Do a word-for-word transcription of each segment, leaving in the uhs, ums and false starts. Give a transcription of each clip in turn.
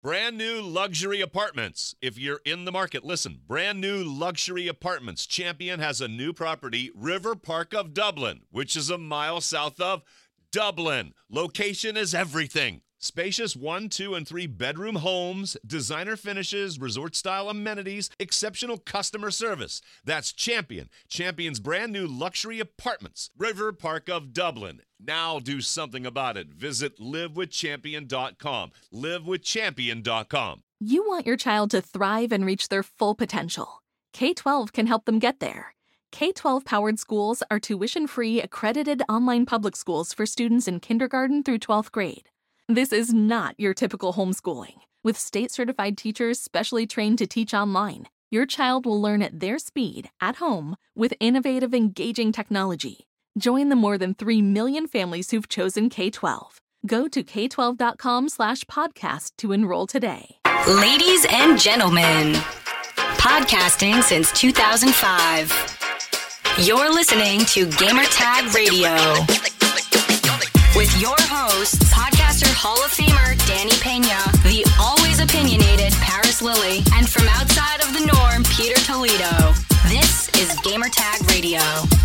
Brand new luxury apartments. If you're in the market, listen. Brand new luxury apartments. Champion has a new property, River Park of Dublin, which is a mile south of Dublin. Location is everything. Spacious one, two, and three bedroom homes, designer finishes, resort-style amenities, exceptional customer service. That's Champion. Champion's brand new luxury apartments. River Park of Dublin. Now do something about it. Visit live with champion dot com. live with champion dot com. You want your child to thrive and reach their full potential. K twelve can help them get there. K twelve-powered schools are tuition-free, accredited online public schools for students in kindergarten through twelfth grade. This is not your typical homeschooling. With state-certified teachers specially trained to teach online, your child will learn at their speed, at home, with innovative, engaging technology. Join the more than three million families who've chosen K twelve. Go to k twelve dot com slash podcast to enroll today. Ladies and gentlemen, podcasting since two thousand five. You're listening to Gamertag Radio. With your hosts, podcaster Hall of Famer Danny Pena, the always opinionated Paris Lilly, and from outside of the norm, Peter Toledo. This is Gamertag Radio.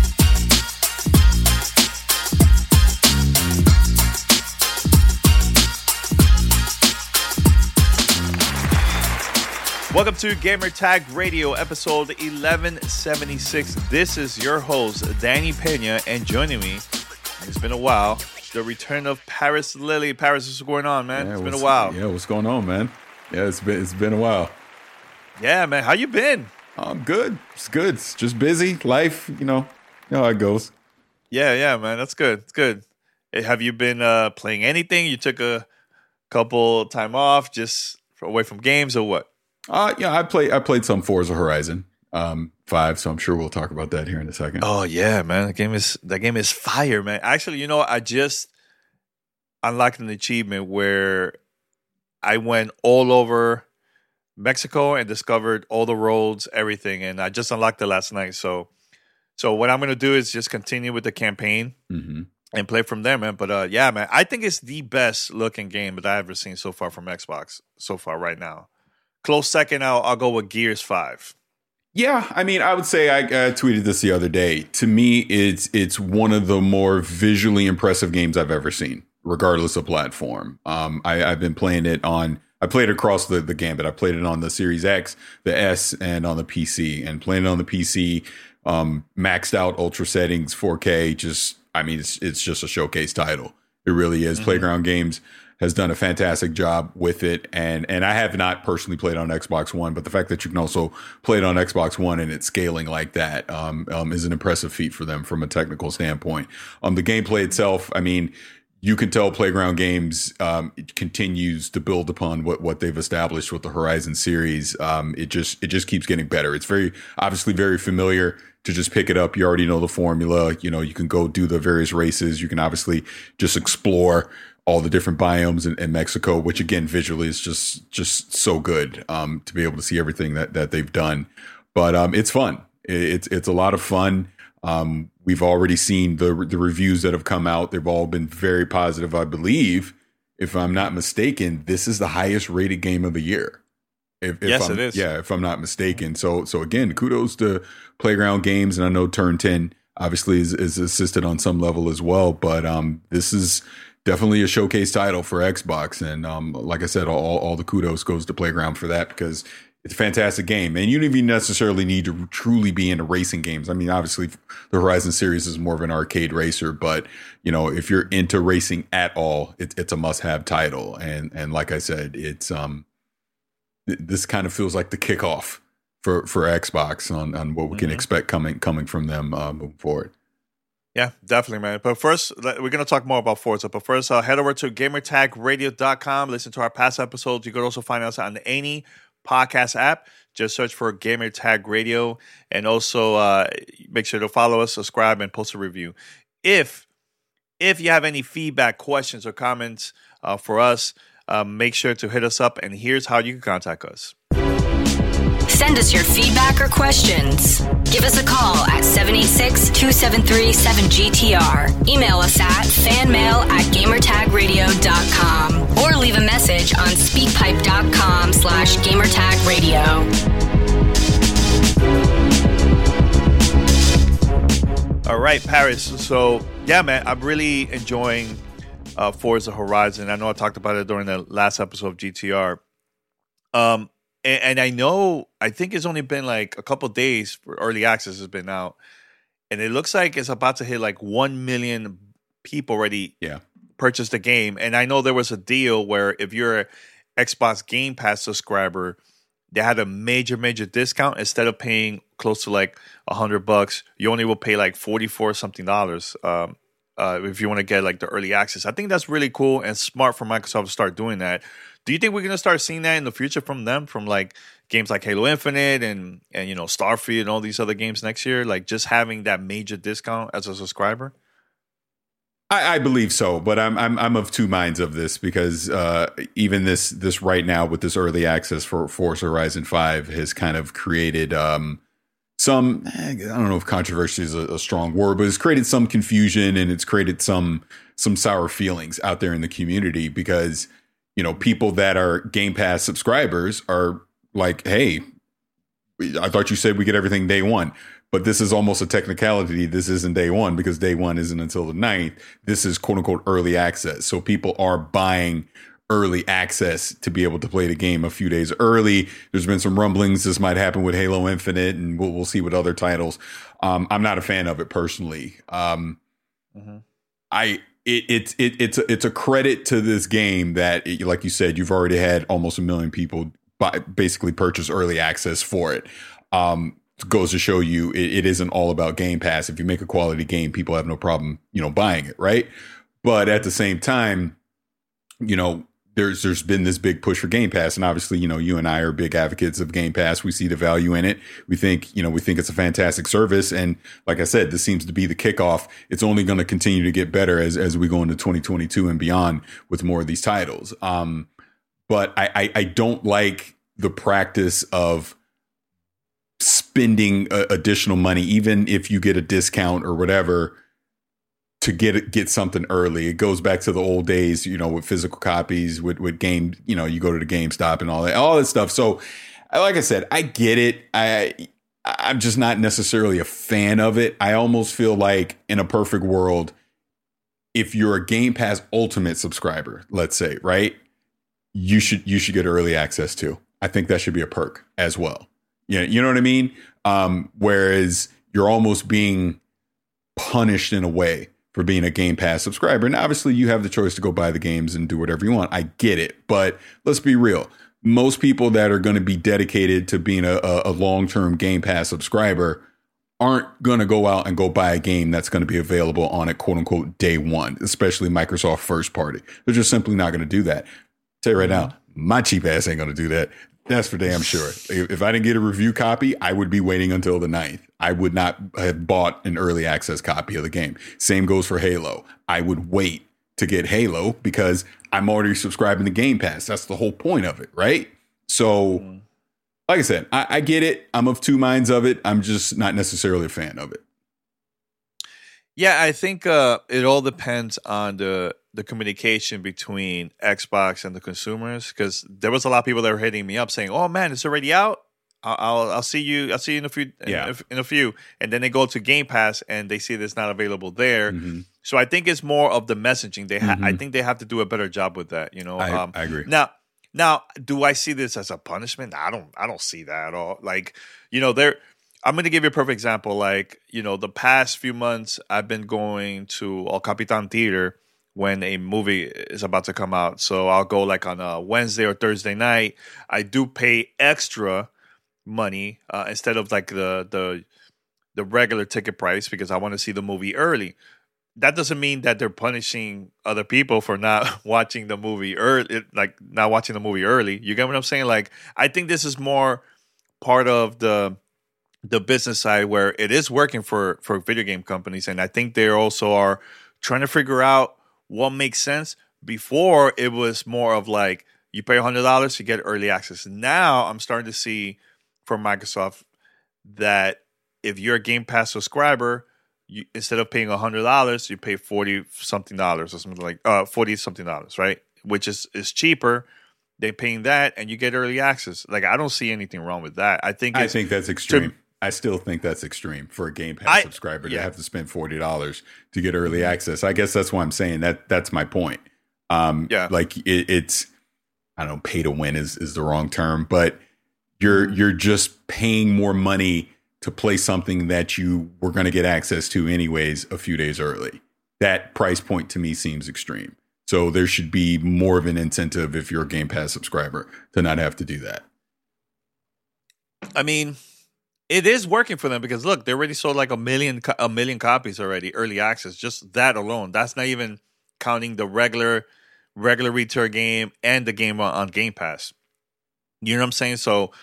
Welcome to Gamertag Radio, episode eleven seventy-six. This is your host, Danny Pena, and joining me, it's been a while, the return of Paris Lilly. Paris, what's going on, man? Yeah, it's been a while. Yeah, what's going on, man? Yeah, it's been it's been a while. Yeah, man. How you been? I'm good. It's good. It's just busy. Life, you know, you know how it goes. Yeah, yeah, man. That's good. It's good. Hey, have you been uh, playing anything? You took a couple time off just away from games or what? Uh, yeah, I play. I played some Forza Horizon um, five, so I'm sure we'll talk about that here in a second. Oh yeah, man. That game is that game is fire, man. Actually, you know, I just unlocked an achievement where I went all over Mexico and discovered all the roads, everything, and I just unlocked it last night. So, so what I'm gonna do is just continue with the campaign Mm-hmm. and play from there, man. But uh, yeah, man, I think it's the best looking game that I've ever seen so far from Xbox so far right now. Close second, I'll, I'll go with Gears five. Yeah, I mean, I would say I, I tweeted this the other day. To me, it's it's one of the more visually impressive games I've ever seen, regardless of platform. Um, I, I've been playing it on. I played across the, the gambit. I played it on the Series X, the S, and on the P C. And playing it on the P C, um, maxed out ultra settings, four K. Just, I mean, it's it's just a showcase title. It really is. Mm-hmm. Playground Games has done a fantastic job with it. And and I have not personally played on Xbox One, but the fact that you can also play it on Xbox One and it's scaling like that um, um, is an impressive feat for them from a technical standpoint. Um, the gameplay itself, I mean, you can tell Playground Games um, it continues to build upon what, what they've established with the Horizon series. Um, it just it just keeps getting better. It's very obviously very familiar to just pick it up. You already know the formula. You know, you can go do the various races. You can obviously just explore all the different biomes in, in Mexico, which again, visually is just, just so good, um, to be able to see everything that, that they've done. But, um, it's fun. It's, it's a lot of fun. Um, we've already seen the, the reviews that have come out. They've all been very positive. I believe, if I'm not mistaken, this is the highest rated game of the year. If, if yes, I'm, it is. Yeah, if I'm not mistaken. So, so again, kudos to Playground Games. And I know Turn ten obviously is, is assisted on some level as well, but, um, this is definitely a showcase title for Xbox. And um, like I said, all, all the kudos goes to Playground for that, because it's a fantastic game. And you don't even necessarily need to truly be into racing games. I mean, obviously, the Horizon series is more of an arcade racer. But, you know, if you're into racing at all, it, it's a must-have title. And and like I said, it's um, th- this kind of feels like the kickoff for, for Xbox on, on what we can mm-hmm. expect coming coming from them uh, moving forward. Yeah, definitely, man. But first, we're going to talk more about Forza. But first, uh, head over to gamertag radio dot com. Listen to our past episodes. You can also find us on any podcast app. Just search for Gamertag Radio. And also uh, make sure to follow us, subscribe, and post a review. If if you have any feedback, questions, or comments uh, for us, uh, make sure to hit us up. And here's how you can contact us. Send us your feedback or questions. Give us a call at seven eight six, two seven three, seven G T R. Email us at fanmail at gamertagradio dot com or leave a message on speakpipe.com slash gamertagradio. All right, Paris. So, yeah, man, I'm really enjoying uh, Forza Horizon. I know I talked about it during the last episode of G T R. Um, and, and I know, I think it's only been like a couple days for early access has been out. And it looks like it's about to hit like one million people already yeah. purchased the game. And I know there was a deal where if you're an Xbox Game Pass subscriber, they had a major, major discount. Instead of paying close to like a hundred bucks, you only will pay like forty-four something dollars um, uh, if you want to get like the early access. I think that's really cool and smart for Microsoft to start doing that. Do you think we're going to start seeing that in the future from them, from like games like Halo Infinite and, and you know, Starfield and all these other games next year? Like just having that major discount as a subscriber? I, I believe so, but I'm I'm I'm of two minds of this because uh, even this this right now with this early access for Forza Horizon five has kind of created um, some, I don't know if controversy is a, a strong word, but it's created some confusion and it's created some some sour feelings out there in the community because, you know, people that are Game Pass subscribers are like, hey, I thought you said we get everything day one. But this is almost a technicality. This isn't day one because day one isn't until the ninth. This is quote unquote early access. So people are buying early access to be able to play the game a few days early. There's been some rumblings this might happen with Halo Infinite, and we'll, we'll see with other titles. Um, I'm not a fan of it personally. Um, mm-hmm. I it, it, it it's a, it's a credit to this game that, it, like you said, you've already had almost a million people buy, basically purchase early access for it. Um, goes to show you it, it isn't all about Game Pass. If you make a quality game, people have no problem, you know, buying it, right? But at the same time, you know, there's there's been this big push for Game Pass, and obviously, you know, you and I are big advocates of Game Pass. We see the value in it. We think, you know, we think it's a fantastic service, and like I said, this seems to be the kickoff. It's only going to continue to get better as as we go into twenty twenty-two and beyond with more of these titles. Um, but I, I I don't like the practice of spending uh, additional money, even if you get a discount or whatever, to get get something early. It goes back to the old days, you know, with physical copies, with with game, you know, you go to the GameStop and all that, all that stuff. So, like I said, I get it. I I'm just not necessarily a fan of it. I almost feel like in a perfect world, if you're a Game Pass Ultimate subscriber, let's say, right, you should you should get early access too. I think that should be a perk as well. Yeah, you know what I mean? Um, whereas you're almost being punished in a way for being a Game Pass subscriber. And obviously you have the choice to go buy the games and do whatever you want. I get it. But let's be real. Most people that are going to be dedicated to being a, a long-term Game Pass subscriber aren't going to go out and go buy a game that's going to be available on it, quote unquote, day one, especially Microsoft first party. They're just simply not going to do that. I'll tell you right now, my cheap ass ain't going to do that. That's for damn sure. If I didn't get a review copy, I would be waiting until the ninth. I would not have bought an early access copy of the game. Same goes for Halo. I would wait to get Halo because I'm already subscribing to Game Pass. That's the whole point of it, right? So, mm. like I said, I, I get it. I'm of two minds of it. I'm just not necessarily a fan of it. Yeah, I think uh, it all depends on the the communication between Xbox and the consumers, because there was a lot of people that were hitting me up saying, "Oh man, it's already out. I'll I'll, I'll see you. I'll see you in a few. Yeah. in, a, in a few." And then they go to Game Pass and they see that it's not available there. Mm-hmm. So I think it's more of the messaging. They ha- mm-hmm. I think they have to do a better job with that. You know, I, um, I agree. Now, now, do I see this as a punishment? I don't. I don't see that at all. Like, you know, there. I'm going to give you a perfect example. Like, you know, the past few months, I've been going to El Capitan Theater when a movie is about to come out. So I'll go like on a Wednesday or Thursday night. I do pay extra money uh, instead of like the the the regular ticket price because I want to see the movie early. That doesn't mean that they're punishing other people for not watching the movie early, like not watching the movie early. You get what I'm saying? Like, I think this is more part of the the business side where it is working for, for video game companies. And I think they also are trying to figure out what makes sense. Before, it was more of like, you pay one hundred dollars to get early access. Now I'm starting to see from Microsoft that if you're a Game Pass subscriber, you, instead of paying one hundred dollars, you pay forty something dollars or something like uh forty something dollars, right? Which is, is cheaper than paying that, and you get early access. Like, I don't see anything wrong with that. I think I think that's extreme. To, I still think that's extreme for a Game Pass I, subscriber yeah. to have to spend forty dollars to get early access. I guess that's why I'm saying that that's my point. Um, yeah. Like it, it's, I don't know, pay to win is, is the wrong term, but you're, you're just paying more money to play something that you were going to get access to anyways a few days early. That price point to me seems extreme. So there should be more of an incentive if you're a Game Pass subscriber to not have to do that. I mean, it is working for them because look, they already sold like a million a million copies already, early access. Just that alone. That's not even counting the regular regular retail game and the game on, on Game Pass. You know what I'm saying? So,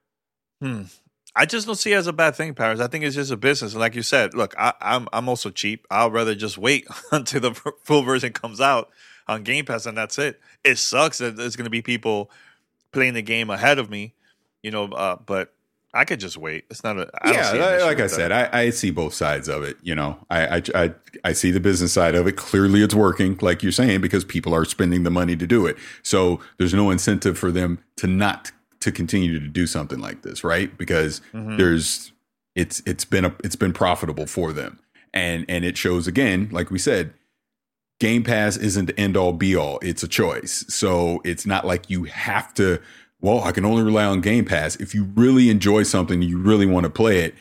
hmm. I just don't see it as a bad thing, Paris. I think it's just a business. And like you said, look, I, I'm I'm also cheap. I'll rather just wait until the full version comes out on Game Pass, and that's it. It sucks that there's going to be people playing the game ahead of me, you know, uh, but I could just wait. It's not a I yeah. Don't see like I said, I, I see both sides of it. You know, I, I I I see the business side of it. Clearly, it's working, like you're saying, because people are spending the money to do it. So there's no incentive for them to not to continue to do something like this, right? Because mm-hmm. there's it's it's been a, it's been profitable for them, and and it shows again, like we said, Game Pass isn't the end all be all. It's a choice, so it's not like you have to. Well, I can only rely on Game Pass. If you really enjoy something, you really want to play it,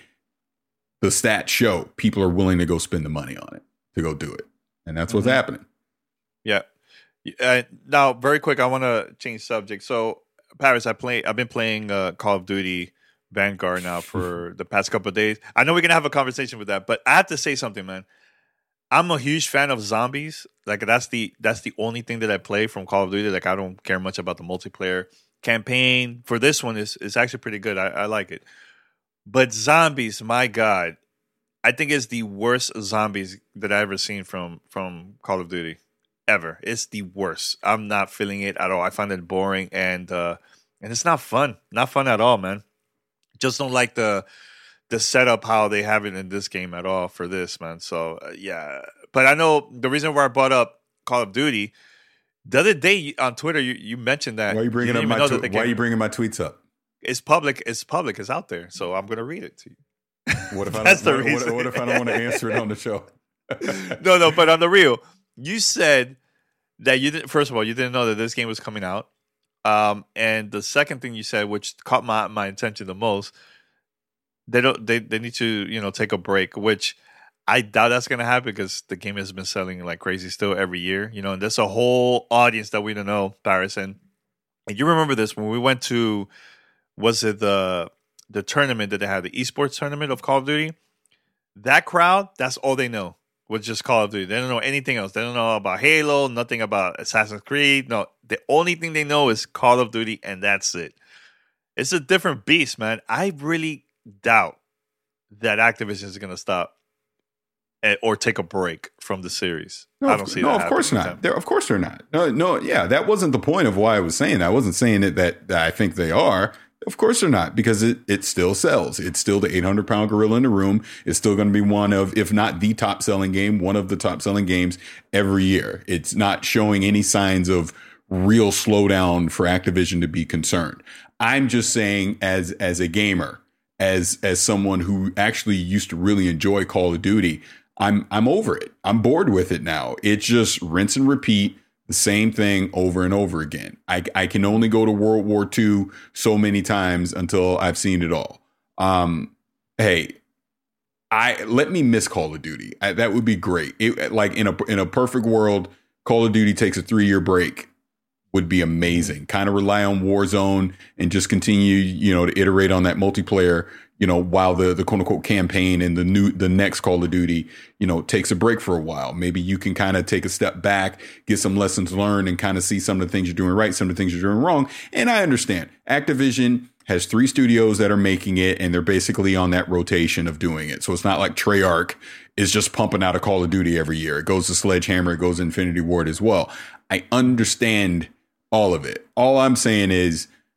the stats show people are willing to go spend the money on it to go do it, and that's what's mm-hmm. happening. Yeah. Uh, now, very quick, I want to change subject. So. Paris, I play. I've been playing uh, Call of Duty Vanguard now for the past couple of days. I know we're gonna have a conversation with that, but I have to say something, man. I'm a huge fan of zombies. Like that's the that's the only thing that I play from Call of Duty. Like I don't care much about the multiplayer campaign. For this one, is is actually pretty good. I, I like it. But zombies, my God, I think it's the worst zombies that I've ever seen from from Call of Duty. Ever. It's the worst. I'm not feeling it at all. I find it boring and uh, and it's not fun. Not fun at all, man. Just don't like the the setup how they have it in this game at all for this, man. So uh, yeah. But I know the reason why I brought up Call of Duty the other day on Twitter, you, you mentioned that. Why are you bringing you up my tw- Why are you bringing my tweets up? It's public. It's public. It's out there. So I'm gonna read it to you. What if I That's don't, the what, reason. What, what if I don't want to answer it on the show? no, no. But on the real, you said that you didn't. First of all, you didn't know that this game was coming out, um, and the second thing you said, which caught my, my attention the most, they don't. They, they need to you know take a break, which I doubt that's gonna happen because the game has been selling like crazy still every year. You know, and there's a whole audience that we don't know, Paris, and, and you remember this when we went to was it the the tournament that they had, the esports tournament of Call of Duty? That crowd, that's all they know. Was just Call of Duty. They don't know anything else. They don't know about Halo, nothing about Assassin's Creed. No, the only thing they know is Call of Duty, and that's it. It's a different beast, man. I really doubt that Activision is going to stop or take a break from the series. No, I don't see no, that. No, of course not. They're, of course they're not. No, no, yeah, that wasn't the point of why I was saying that. I wasn't saying it that, that I think they are. Of course they're not, because it, it still sells. It's still the eight hundred pound gorilla in the room. It's still going to be one of, if not the top selling game, one of the top selling games every year. It's not showing any signs of real slowdown for Activision to be concerned. I'm just saying, as as a gamer, as as someone who actually used to really enjoy Call of Duty, I'm I'm over it. I'm bored with it now. It's just rinse and repeat. The same thing over and over again. I, I can only go to World War Two so many times until I've seen it all. Um, hey, I let me miss Call of Duty. I, that would be great. It, like in a in a perfect world, Call of Duty takes a three year break. Would be amazing. Kind of rely on Warzone and just continue, you know, to iterate on that multiplayer, you know, while the, the quote unquote campaign and the new, the next Call of Duty, you know, takes a break for a while. Maybe you can kind of take a step back, get some lessons learned and kind of see some of the things you're doing right, some of the things you're doing wrong. And I understand Activision has three studios that are making it and they're basically on that rotation of doing it. So it's not like Treyarch is just pumping out a Call of Duty every year. It goes to Sledgehammer, it goes to Infinity Ward as well. I understand all of it. All I'm saying is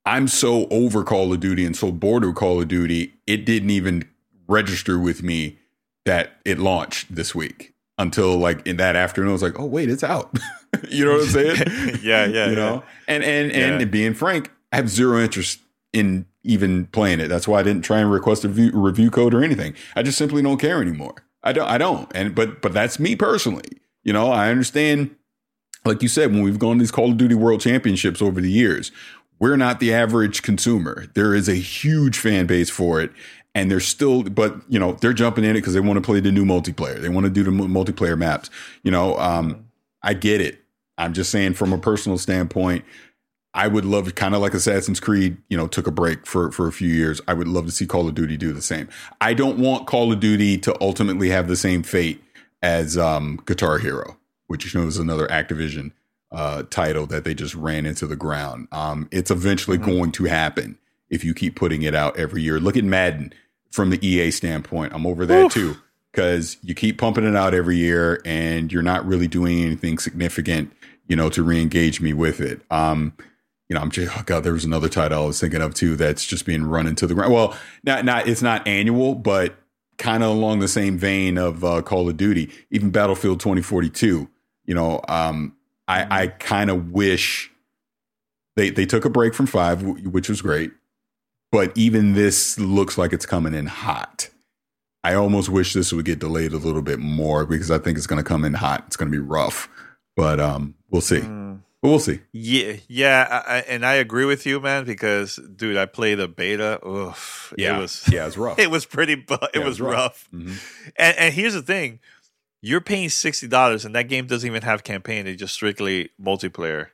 I'm so over Call of Duty and so bored of Call of Duty, it didn't even register with me that it launched this week until like in that afternoon. I was like, oh, wait, it's out. You know what I'm saying? yeah, yeah. You yeah. know, and and and Yeah. being frank, I have zero interest in even playing it. That's why I didn't try and request a review, review code or anything. I just simply don't care anymore. I don't. I don't. And but but that's me personally. You know, I understand. Like you said, when we've gone to these Call of Duty World Championships over the years, we're not the average consumer. There is a huge fan base for it. And they're still, but, you know, they're jumping in it because they want to play the new multiplayer. They want to do the mu- multiplayer maps. You know, um, I get it. I'm just saying from a personal standpoint, I would love, kind of like Assassin's Creed, you know, took a break for, for a few years. I would love to see Call of Duty do the same. I don't want Call of Duty to ultimately have the same fate as um, Guitar Hero, which, you know, is another Activision uh, title that they just ran into the ground. Um, it's eventually mm-hmm. going to happen if you keep putting it out every year. Look at Madden from the E A standpoint. I'm over that Oof. too, because you keep pumping it out every year and you're not really doing anything significant, you know, to re-engage me with it. Um, you know, I'm just, oh God, there was another title I was thinking of too that's just being run into the ground. Well, not, not, it's not annual, but kind of along the same vein of uh, Call of Duty, even Battlefield twenty forty-two. You know, um, I, I kind of wish they they took a break from five, which was great. But even this looks like it's coming in hot. I almost wish this would get delayed a little bit more because I think it's going to come in hot. It's going to be rough, but um, we'll see. Mm. But we'll see. Yeah, yeah, I, and I agree with you, man. Because, dude, I played the beta. Oof, yeah, it was yeah, it was rough. It was pretty. Bu- it, yeah, was it was rough. rough. Mm-hmm. And, and here's the thing: you're paying sixty dollars, and that game doesn't even have campaign. It's just strictly multiplayer.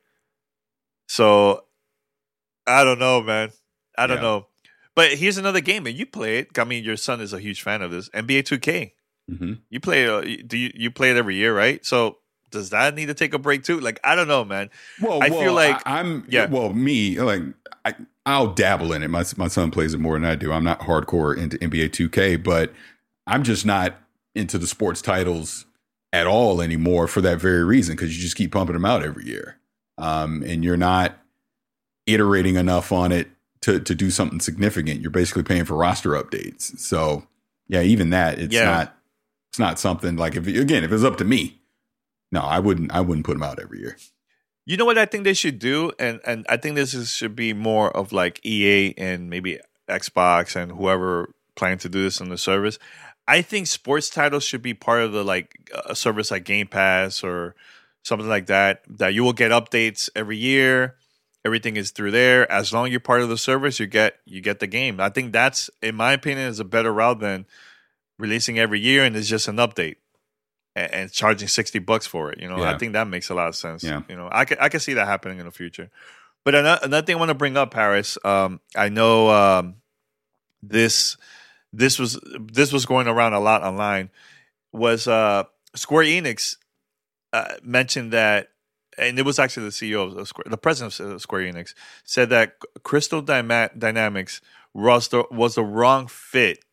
So, I don't know, man. I don't yeah. know. But here's another game, and you play it. I mean, your son is a huge fan of this. N B A two K. Mm-hmm. You play it. Do you, you play it every year, right? So does that need to take a break too? Like, I don't know, man. Well, I well, feel like I, I'm. Yeah. Well, me, like, I, I'll dabble in it. My my son plays it more than I do. I'm not hardcore into N B A two K, but I'm just not into the sports titles at all anymore for that very reason, because you just keep pumping them out every year, um, and you're not iterating enough on it to to do something significant. You're basically paying for roster updates. So yeah, even that, it's yeah. not it's not something like, if again, if it's up to me, no, I wouldn't I wouldn't put them out every year. You know what I think they should do, and and I think this is, should be more of like E A and maybe Xbox and whoever plan to do this on the service. I think sports titles should be part of the like a service like Game Pass or something like that, that you will get updates every year. Everything is through there. As long as you're part of the service, you get you get the game. I think that's, in my opinion, is a better route than releasing every year and it's just an update and, and charging sixty bucks for it. You know, yeah. I think that makes a lot of sense. Yeah. You know, I can I can see that happening in the future. But another, another thing I want to bring up, Harris. Um, I know um, this this was this was going around a lot online. Was uh, Square Enix uh, mentioned that. And it was actually the C E O of Square, the president of Square Enix, said that Crystal Dyma- Dynamics was the, was the wrong fit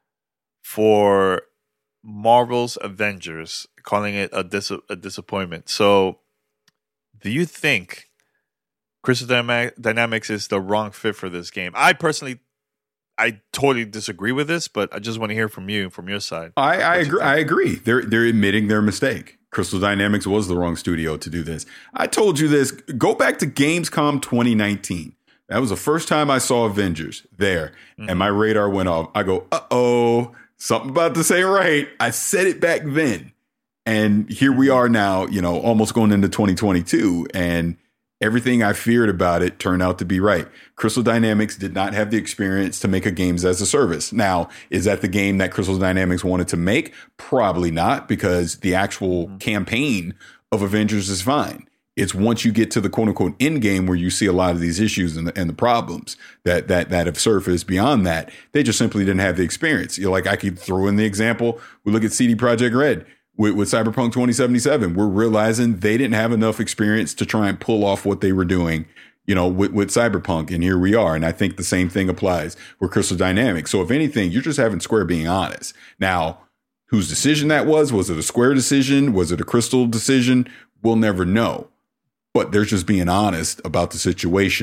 for Marvel's Avengers, calling it a, dis- a disappointment. So, do you think Crystal Dyma- Dynamics is the wrong fit for this game? I personally, I totally disagree with this, but I just want to hear from you, from your side. I, I agree. I agree. They're they're admitting their mistake. Crystal Dynamics was the wrong studio to do this. I told you this. Go back to Gamescom twenty nineteen. That was the first time I saw Avengers there, mm-hmm. and my radar went off. I go, uh-oh, something about to say right. I said it back then, and here we are now, you know, almost going into twenty twenty-two, and everything I feared about it turned out to be right. Crystal Dynamics did not have the experience to make a games as a service. Now, is that the game that Crystal Dynamics wanted to make? Probably not, because the actual mm-hmm. campaign of Avengers is fine. It's once you get to the quote unquote end game where you see a lot of these issues and the, and the problems that, that, that have surfaced. Beyond that, they just simply didn't have the experience. You know, like I could throw in the example. We look at C D Projekt Red. With, with Cyberpunk twenty seventy-seven, we're realizing they didn't have enough experience to try and pull off what they were doing, you know, with, with Cyberpunk. And here we are. And I think the same thing applies with Crystal Dynamics. So if anything, you're just having Square being honest. Now, whose decision that was? Was it a Square decision? Was it a Crystal decision? We'll never know. But they're just being honest about the situation.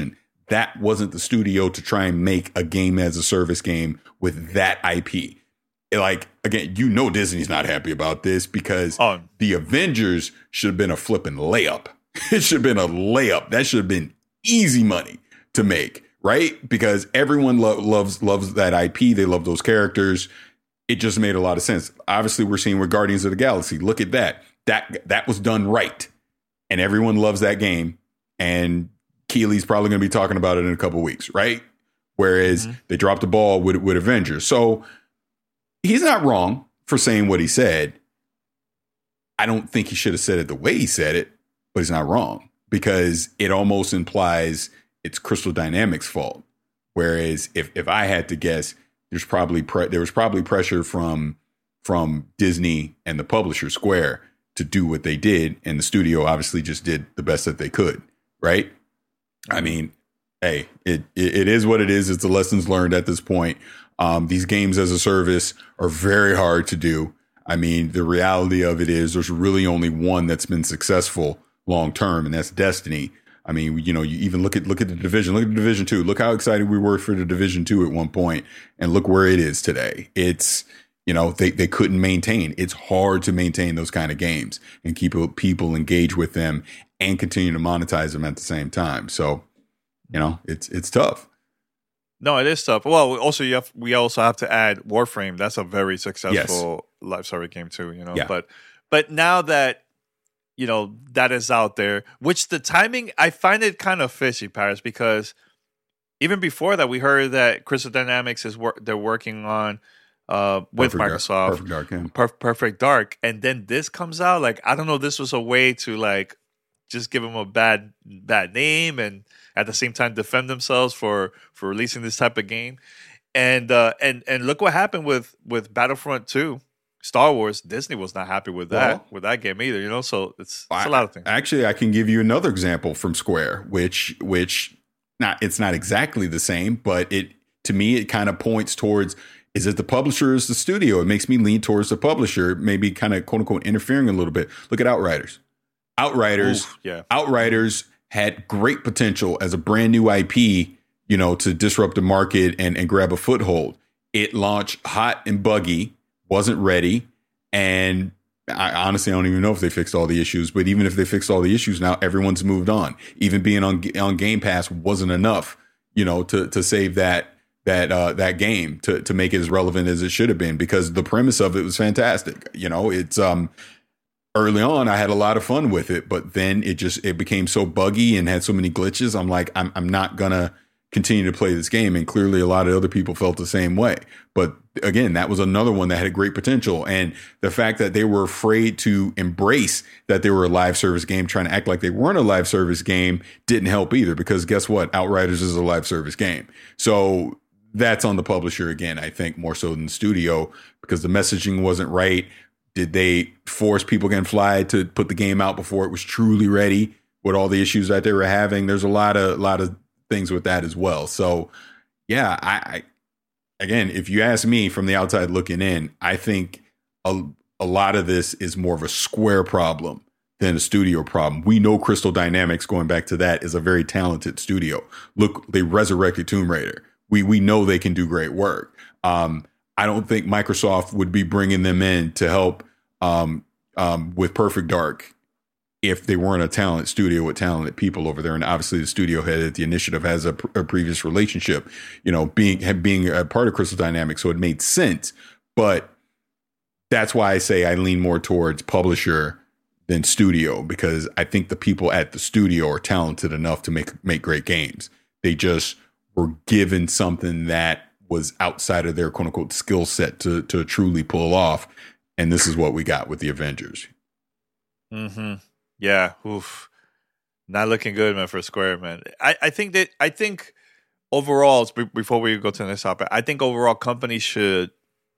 that wasn't the studio to try and make a game as a service game with that I P. Like, again, you know Disney's not happy about this because oh. the Avengers should have been a flipping layup. It should have been a layup. That should have been easy money to make, right? Because everyone lo- loves loves that I P. They love those characters. It just made a lot of sense. Obviously, we're seeing with Guardians of the Galaxy. Look at that. That that was done right. And everyone loves that game. And Keely's probably going to be talking about it in a couple of weeks, right? Whereas mm-hmm. they dropped the ball with, with Avengers. So he's not wrong for saying what he said. I don't think he should have said it the way he said it, but he's not wrong because it almost implies it's Crystal Dynamics' fault. Whereas if, if I had to guess, there's probably pre- there was probably pressure from from Disney and the publisher Square to do what they did, and the studio obviously just did the best that they could, right? I mean, hey, it it, it is what it is. It's the lessons learned at this point. Um, these games as a service are very hard to do. I mean, the reality of it is there's really only one that's been successful long term, and that's Destiny. I mean, you know, you even look at look at the Division, look at the Division two. Look how excited we were for the Division two at one point, and look where it is today. It's, you know, they, they couldn't maintain. It's hard to maintain those kind of games and keep people engaged with them and continue to monetize them at the same time. So, you know, it's it's tough. No, it is tough. Well, also you have we also have to add Warframe. That's a very successful yes. live service game too. You know, yeah. but but now that you know that is out there, which the timing I find it kind of fishy, Paris, because even before that we heard that Crystal Dynamics is wor- they're working on uh, with Perfect Microsoft Dark, Perfect Dark, yeah. Perf- Perfect Dark, and then this comes out. Like I don't know, this was a way to like just give them a bad bad name and at the same time defend themselves for, for releasing this type of game. And uh, and and look what happened with, with Battlefront two, Star Wars. Disney was not happy with that well, with that game either, you know. So it's, it's I, a lot of things. Actually, I can give you another example from Square, which which not it's not exactly the same, but it to me it kind of points towards, is it the publisher or is the studio? It makes me lean towards the publisher, maybe kind of quote unquote interfering a little bit. Look at Outriders. Outriders, Ooh, yeah. Outriders had great potential as a brand new I P, you know, to disrupt the market and, and grab a foothold. It launched hot and buggy, wasn't ready. And I honestly I don't even know if they fixed all the issues, but even if they fixed all the issues now, everyone's moved on. Even being on on Game Pass wasn't enough, you know, to to save that that uh, that game, to to make it as relevant as it should have been, because the premise of it was fantastic. You know, it's um early on, I had a lot of fun with it, but then it just it became so buggy and had so many glitches. I'm like, I'm I'm not gonna continue to play this game. And clearly, a lot of other people felt the same way. But again, that was another one that had great potential. And the fact that they were afraid to embrace that they were a live service game, trying to act like they weren't a live service game, didn't help either. Because guess what? Outriders is a live service game. So that's on the publisher again, I think, more so than the studio, because the messaging wasn't right. Did they force People Can Fly to put the game out before it was truly ready with all the issues that they were having? There's a lot of lot of things with that as well. So, yeah, I, I again, if you ask me from the outside looking in, I think a, a lot of this is more of a Square problem than a studio problem. We know Crystal Dynamics, going back to that, is a very talented studio. Look, they resurrected Tomb Raider. We we know they can do great work. Um, I don't think Microsoft would be bringing them in to help um, um, with Perfect Dark if they weren't a talent studio with talented people over there. And obviously the studio head at the initiative has a, a previous relationship, you know, being being a part of Crystal Dynamics. So it made sense. But that's why I say I lean more towards publisher than studio, because I think the people at the studio are talented enough to make make great games. They just were given something that was outside of their quote unquote skill set to to truly pull off. And this is what we got with the Avengers. Mm-hmm. Yeah. Oof. Not looking good, man, for Square, man. I, I think that, I think overall, before we go to the next topic, I think overall companies should,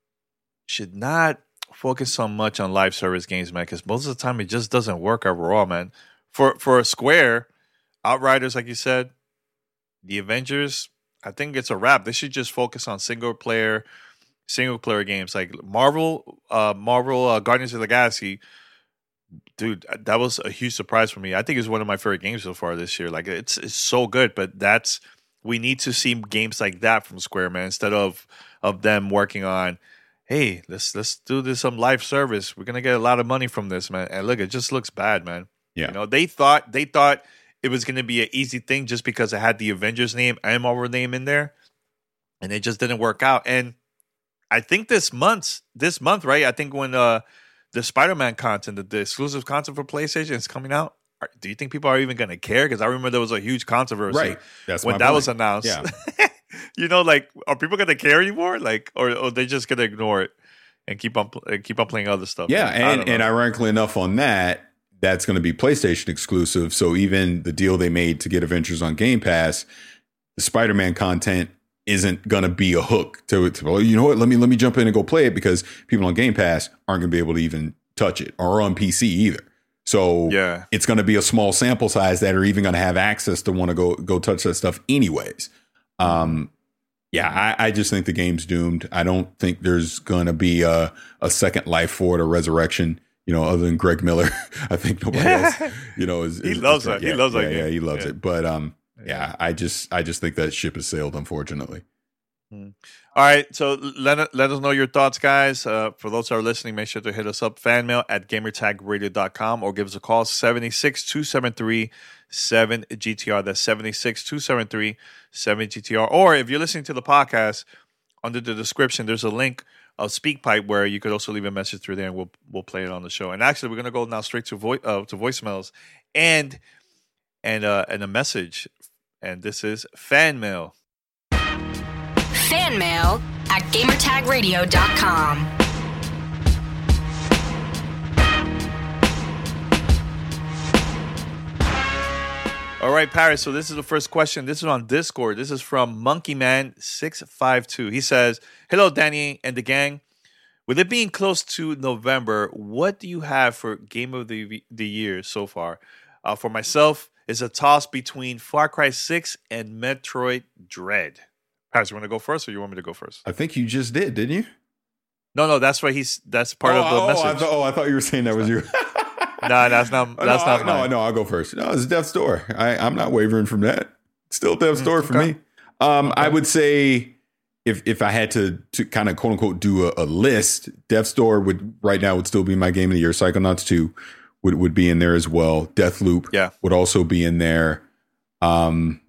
should not focus so much on live service games, man, because most of the time it just doesn't work overall, man. For, for Square, Outriders, like you said, the Avengers, I think it's a wrap. They should just focus on single player, single player games like Marvel, uh, Marvel uh, Guardians of the Galaxy. Dude, that was a huge surprise for me. I think it's one of my favorite games so far this year. Like it's it's so good, but that's we need to see games like that from Square, man, instead of of them working on, hey, let's let's do this some live service. We're gonna get a lot of money from this, man. And look, it just looks bad, man. Yeah. You know, they thought they thought it was gonna be an easy thing just because it had the Avengers name and Marvel name in there, and it just didn't work out. And I think this month, this month, right? I think when uh, the Spider-Man content, the, the exclusive content for PlayStation is coming out. Are, do you think people are even going to care? Because I remember there was a huge controversy Right. That's when my that point. was announced. Yeah. You know, like, are people going to care anymore? Like, or, or they just going to ignore it and keep on and keep on playing other stuff? Yeah, I and, don't know. and ironically enough, on that, that's going to be PlayStation exclusive. So even the deal they made to get Avengers on Game Pass, the Spider-Man content isn't going to be a hook to it. To, well, you know what? Let me let me jump in and go play it, because people on Game Pass aren't going to be able to even touch it, or on P C either. So Yeah. it's going to be a small sample size that are even going to have access to want to go go touch that stuff anyways. Um, yeah, I, I just think the game's doomed. I don't think there's going to be a, a second life for it, or resurrection. You know, other than Greg Miller, I think nobody else. You know, is, He is, loves is, that. He yeah, loves that yeah, game. Yeah, he loves Yeah. it. But um, yeah, I just I just think that ship has sailed, unfortunately. All right, so let, let us know your thoughts, guys. Uh, for those that are listening, make sure to hit us up, fanmail at gamertag radio dot com, or give us a call, seven six, two seven three, seven G T R. That's seven six, two seven three, seven G T R. Or if you're listening to the podcast, under the description, there's a link of SpeakPipe where you could also leave a message through there, and we'll we'll play it on the show. And actually, we're going to go now straight to, vo- uh, to voicemails and, and, uh, and a message. And this is fan mail. Fan mail at gamertag radio dot com. All right, Paris. So this is the first question. This is on Discord. This is from Monkey Man six five two. He says, "Hello, Danny and the gang. With it being close to November, what do you have for Game of the the Year so far? Uh, for myself, it's a toss between Far Cry six and Metroid Dread." Paris, you want to go first, or you want me to go first? I think you just did, didn't you? No, no, that's why he's that's part oh, of the oh, message. I th- oh, I thought you were saying that was you. No, that's not. Oh, That's no, not I, mine. no, no, I'll go first. No, it's Death's Door. I, I'm not wavering from that. Still Death's Door for okay. me. Um, I would say if if I had to to kind of quote unquote do a, a list, Death's Door would right now would still be my game of the year. Psychonauts two would would be in there as well. Deathloop Yeah. would also be in there. Um,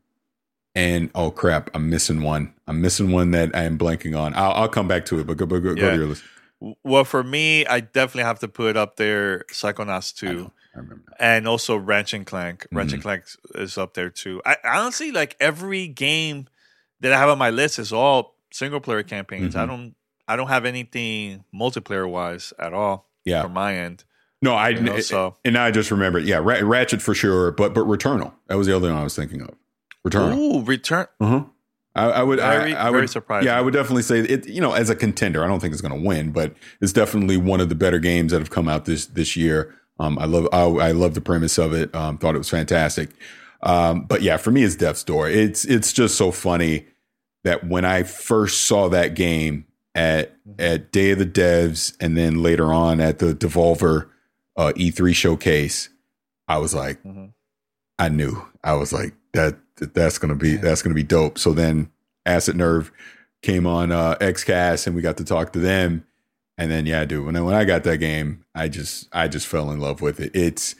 and oh crap, I'm missing one. I'm missing one that I am blanking on. I'll, I'll come back to it. But go, go, go, go Yeah. to your list. Well, for me, I definitely have to put up there Psychonauts I, two. know, I remember. That. And also Ratchet and Clank. Ratchet Mhm. and Clank is up there too. I honestly, like, every game that I have on my list is all single player campaigns. I Mhm. don't I don't have anything multiplayer wise at all Yeah. from my end. No, I You know, so- and now I just remembered. Yeah, Ra- Ratchet for sure, but but Returnal. That was the other one I was thinking of. Returnal. Ooh, Return. Uh-huh. I, I would. Very- I, I very would, surprising. Yeah, I would definitely say it. You know, as a contender, I don't think it's going to win, but it's definitely one of the better games that have come out this this year. Um, I love. I, I love the premise of it. Um, thought it was fantastic. Um, but yeah, for me, it's Death's Door. It's it's just so funny that when I first saw that game at at Day of the Devs, and then later on at the Devolver uh, E three showcase, I was like, Mhm. I knew. I was like, that that's gonna be that's gonna be dope. So then Acid Nerve came on uh, XCast, and we got to talk to them. And then yeah, dude, when I, when I got that game, I just I just fell in love with it. It's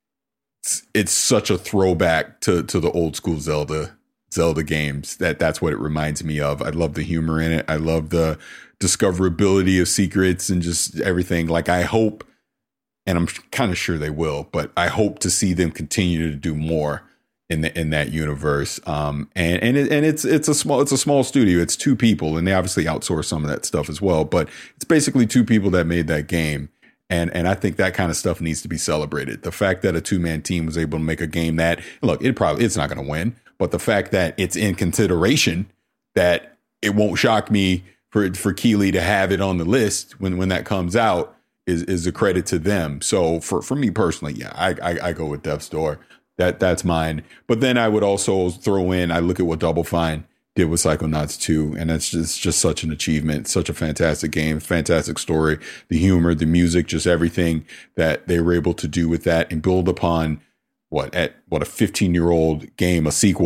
it's, it's such a throwback to to the old school Zelda Zelda games. That that's what it reminds me of. I love the humor in it. I love the discoverability of secrets and just everything. Like, I hope, and I'm kind of sure they will, but I hope to see them continue to do more in the in that universe. Um, and and it, and it's it's a small it's a small studio. It's two people, and they obviously outsource some of that stuff as well. But it's basically two people that made that game. And and I think that kind of stuff needs to be celebrated. The fact that a two man team was able to make a game that, look, it probably it's not going to win, but the fact that it's in consideration, that it won't shock me for for Keighley to have it on the list when when that comes out is is a credit to them. So for for me personally, yeah, I I, I go with Death's Door. That that's mine. But then I would also throw in, I look at what Double Fine did with Psychonauts two, and that's just just such an achievement, such a fantastic game, fantastic story, the humor, the music, just everything that they were able to do with that and build upon what at what a fifteen year old game, a sequel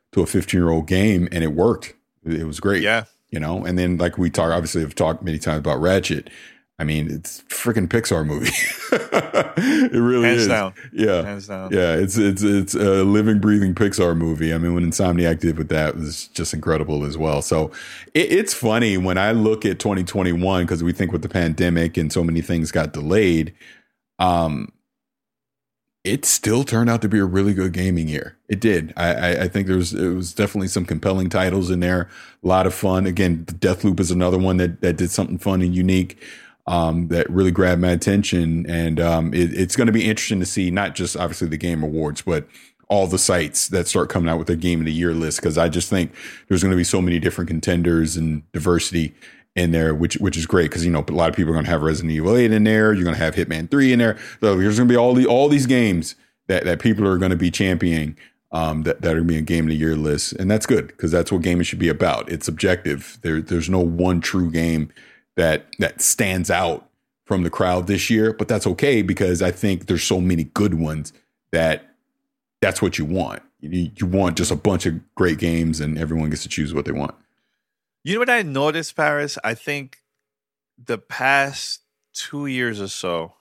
to a fifteen year old game, and it worked. It was great. Yeah. You know, and then like we talk, obviously have talked many times about Ratchet. I mean, it's a freaking Pixar movie. It really Hands is. Down. Yeah. Hands down. Yeah. It's, it's, it's a living, breathing Pixar movie. I mean, when Insomniac did with that, it was just incredible as well. So it, it's funny when I look at twenty twenty-one, because we think with the pandemic and so many things got delayed, um, it still turned out to be a really good gaming year. It did. I, I, I think there's it was definitely some compelling titles in there. A lot of fun. Again, Deathloop is another one that that did something fun and unique um, that really grabbed my attention. And um, it, it's going to be interesting to see not just obviously the Game Awards, but all the sites that start coming out with their Game of the Year list. Because I just think there's going to be so many different contenders and diversity in there, which which is great because, you know, a lot of people are going to have Resident Evil eight in there. You're going to have Hitman three in there. So there's going to be all the all these games that, that people are going to be championing um, that, that are going to be a Game of the Year list. And that's good because that's what gaming should be about. It's subjective. There, there's no one true game that that stands out from the crowd this year. But that's okay because I think there's so many good ones that that's what you want. You, you want just a bunch of great games and everyone gets to choose what they want. You know what I noticed, Paris? I think the past two years or so,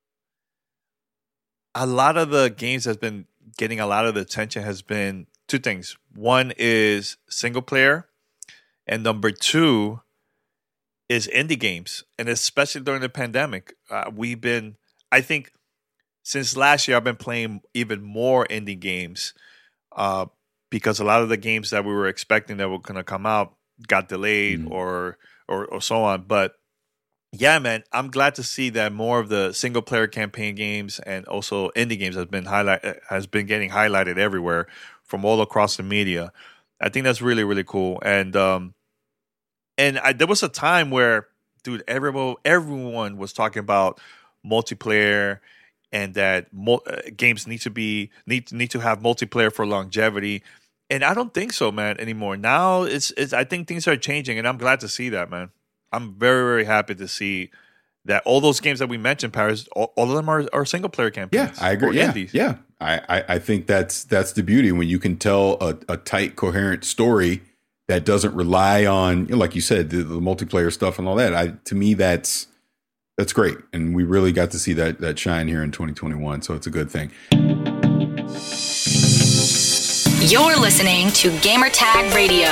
a lot of the games that's been getting a lot of the attention has been two things. One is single player, and number two is indie games. And especially during the pandemic, uh, we've been, I think, since last year, I've been playing even more indie games uh, because a lot of the games that we were expecting that were going to come out got delayed mm. or, or or so on. But yeah, man, I'm glad to see that more of the single player campaign games and also indie games has been highlight has been getting highlighted everywhere from all across the media. I think that's really, really cool. And um and I, there was a time where, dude, everyone everyone was talking about multiplayer and that mo- uh, games need to be need need to have multiplayer for longevity. And I don't think so, man, anymore. Now it's it's I think things are changing, and I'm glad to see that, man. I'm very, very happy to see that all those games that we mentioned, Paris, all, all of them are, are single player campaigns. Yeah, I agree. Yeah, indies. yeah. I, I, I think that's that's the beauty when you can tell a, a tight, coherent story that doesn't rely on, you know, like you said, the, the multiplayer stuff and all that. I to me, that's that's great, and we really got to see that that shine here in twenty twenty-one. So it's a good thing. You're listening to Gamertag Radio.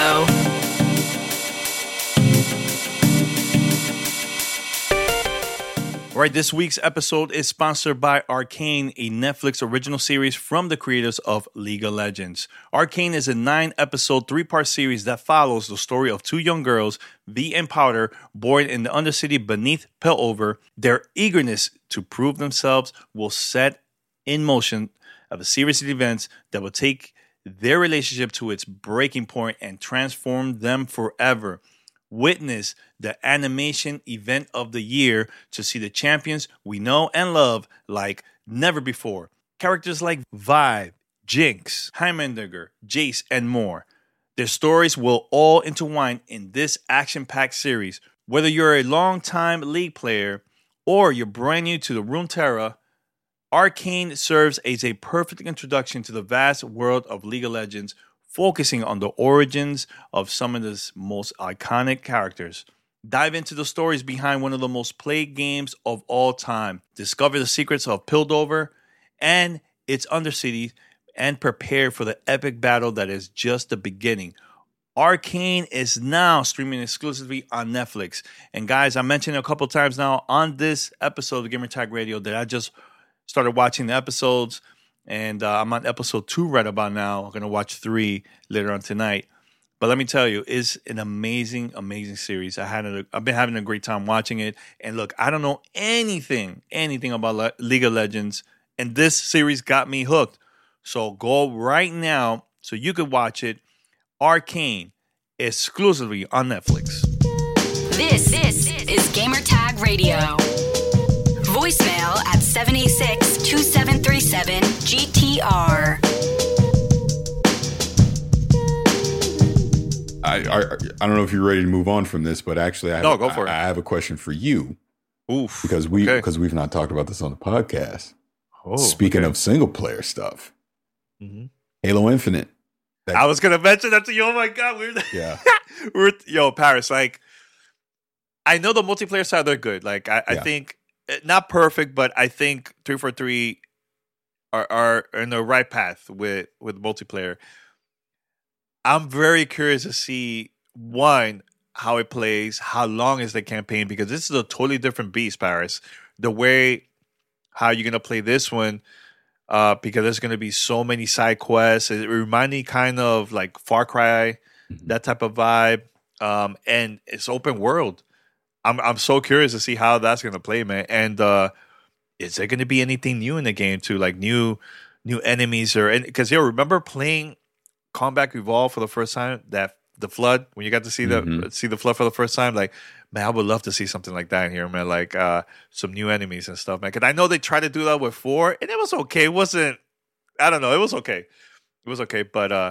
All right, this week's episode is sponsored by Arcane, a Netflix original series from the creators of League of Legends. Arcane is a nine-episode, three-part series that follows the story of two young girls, Vi and Powder, born in the Undercity beneath Piltover. Their eagerness to prove themselves will set in motion of a series of events that will take their relationship to its breaking point and transform them forever. Witness the animation event of the year to see the champions we know and love like never before. Characters like Vi, Jinx, Heimerdinger, Jace, and more. Their stories will all intertwine in this action-packed series. Whether you're a long-time League player or you're brand new to the Runeterra, Arcane serves as a perfect introduction to the vast world of League of Legends, focusing on the origins of some of the most iconic characters. Dive into the stories behind one of the most played games of all time. Discover the secrets of Piltover and its Undercity, and prepare for the epic battle that is just the beginning. Arcane is now streaming exclusively on Netflix. And guys, I mentioned a couple times now on this episode of Gamertag Radio that I just started watching the episodes, and uh, I'm on episode two right about now. I'm going to watch three later on tonight. But let me tell you, it's an amazing, amazing series. I had a, I've been having a great time watching it. And look, I don't know anything, anything about Le- League of Legends, and this series got me hooked. So go right now so you could watch it. Arcane, exclusively on Netflix. This, this is Gamertag Radio. Voicemail at seven eight six, two seven three seven, G T R. I, I I don't know if you're ready to move on from this, but actually, I have, no, go for I, it. I have a question for you. Oof, because we okay. because we've not talked about this on the podcast. Oh, Speaking okay. of single player stuff, mm-hmm. Halo Infinite I was gonna mention that to you. Oh my god, we're yeah, we're yo Paris. Like, I know the multiplayer side they're good. Like, I, I Yeah. think not perfect, but I think three forty-three are are in the right path with with multiplayer. I'm very curious to see one how it plays, how long is the campaign, because this is a totally different beast, Paris. The way how you're gonna play this one. Uh, because there's going to be so many side quests. It reminds me kind of like Far Cry, Mhm. that type of vibe. Um, and it's open world. I'm I'm so curious to see how that's going to play, man. And uh, is there going to be anything new in the game too, like new new enemies or because you remember playing Combat Evolved for the first time, that the flood when you got to see the Mhm. see the flood for the first time, like. Man, I would love to see something like that in here, man. Like uh, some new enemies and stuff, man. Because I know they tried to do that with four, and it was okay. It wasn't, I don't know. It was okay. It was okay. But uh,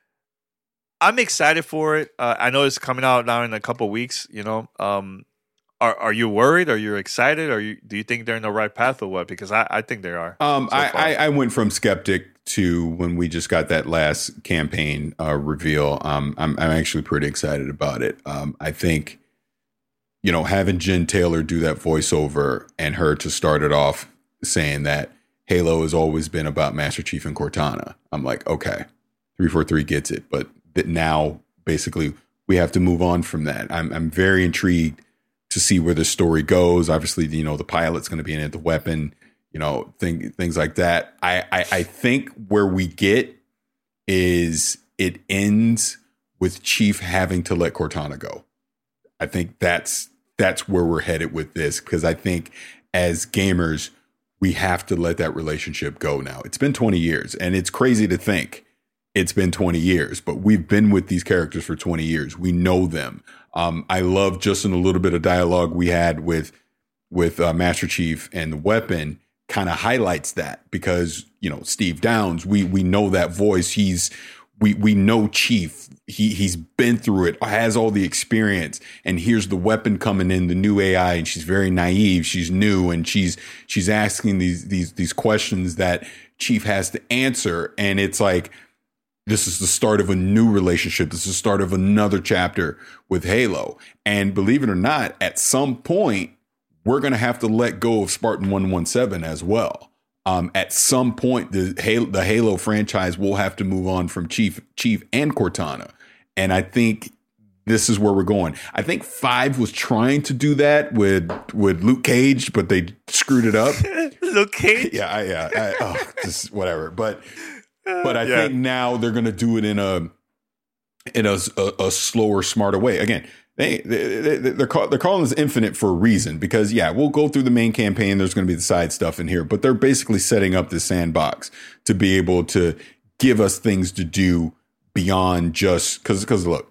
I'm excited for it. Uh, I know it's coming out now in a couple weeks. You know, um, are are you worried? Are you excited? Are you? Do you think they're in the right path or what? Because I, I think they are. Um, so I, far. I, I went from skeptic to when we just got that last campaign uh, reveal. Um, I'm, I'm actually pretty excited about it. Um, I think, you know, having Jen Taylor do that voiceover and her to start it off saying that Halo has always been about Master Chief and Cortana. I'm like, okay, three forty-three gets it, but that now basically we have to move on from that. I'm, I'm very intrigued to see where the story goes. Obviously, you know, the pilot's going to be in it, the weapon, you know, thing, things like that. I, I, I think where we get is it ends with Chief having to let Cortana go. I think that's that's where we're headed with this, because I think as gamers, we have to let that relationship go now. It's been twenty years, and it's crazy to think it's been twenty years, but we've been with these characters for twenty years. We know them. Um, I love just in a little bit of dialogue we had with with uh, Master Chief and the weapon kind of highlights that, because, you know, Steve Downs, we we know that voice. He's we we know Chief. He he's been through it, has all the experience, and here's the weapon coming in, the new A I, and she's very naive. She's new, and she's she's asking these these these questions that Chief has to answer, and it's like, this is the start of a new relationship. This is the start of another chapter with Halo. And believe it or not, at some point, we're going to have to let go of Spartan one seventeen as well. Um, at some point, the Halo, the Halo franchise will have to move on from Chief, Chief and Cortana. And I think this is where we're going. I think five was trying to do that with with Luke Cage, but they screwed it up. Luke Cage? Yeah, I, yeah. I, oh, just whatever. But but I Yeah. think now they're going to do it in a in a, a, a slower, smarter way. Again, they, they, they they're call, they're calling this Infinite for a reason, because yeah, we'll go through the main campaign. There's going to be the side stuff in here, but they're basically setting up this sandbox to be able to give us things to do beyond just because because look,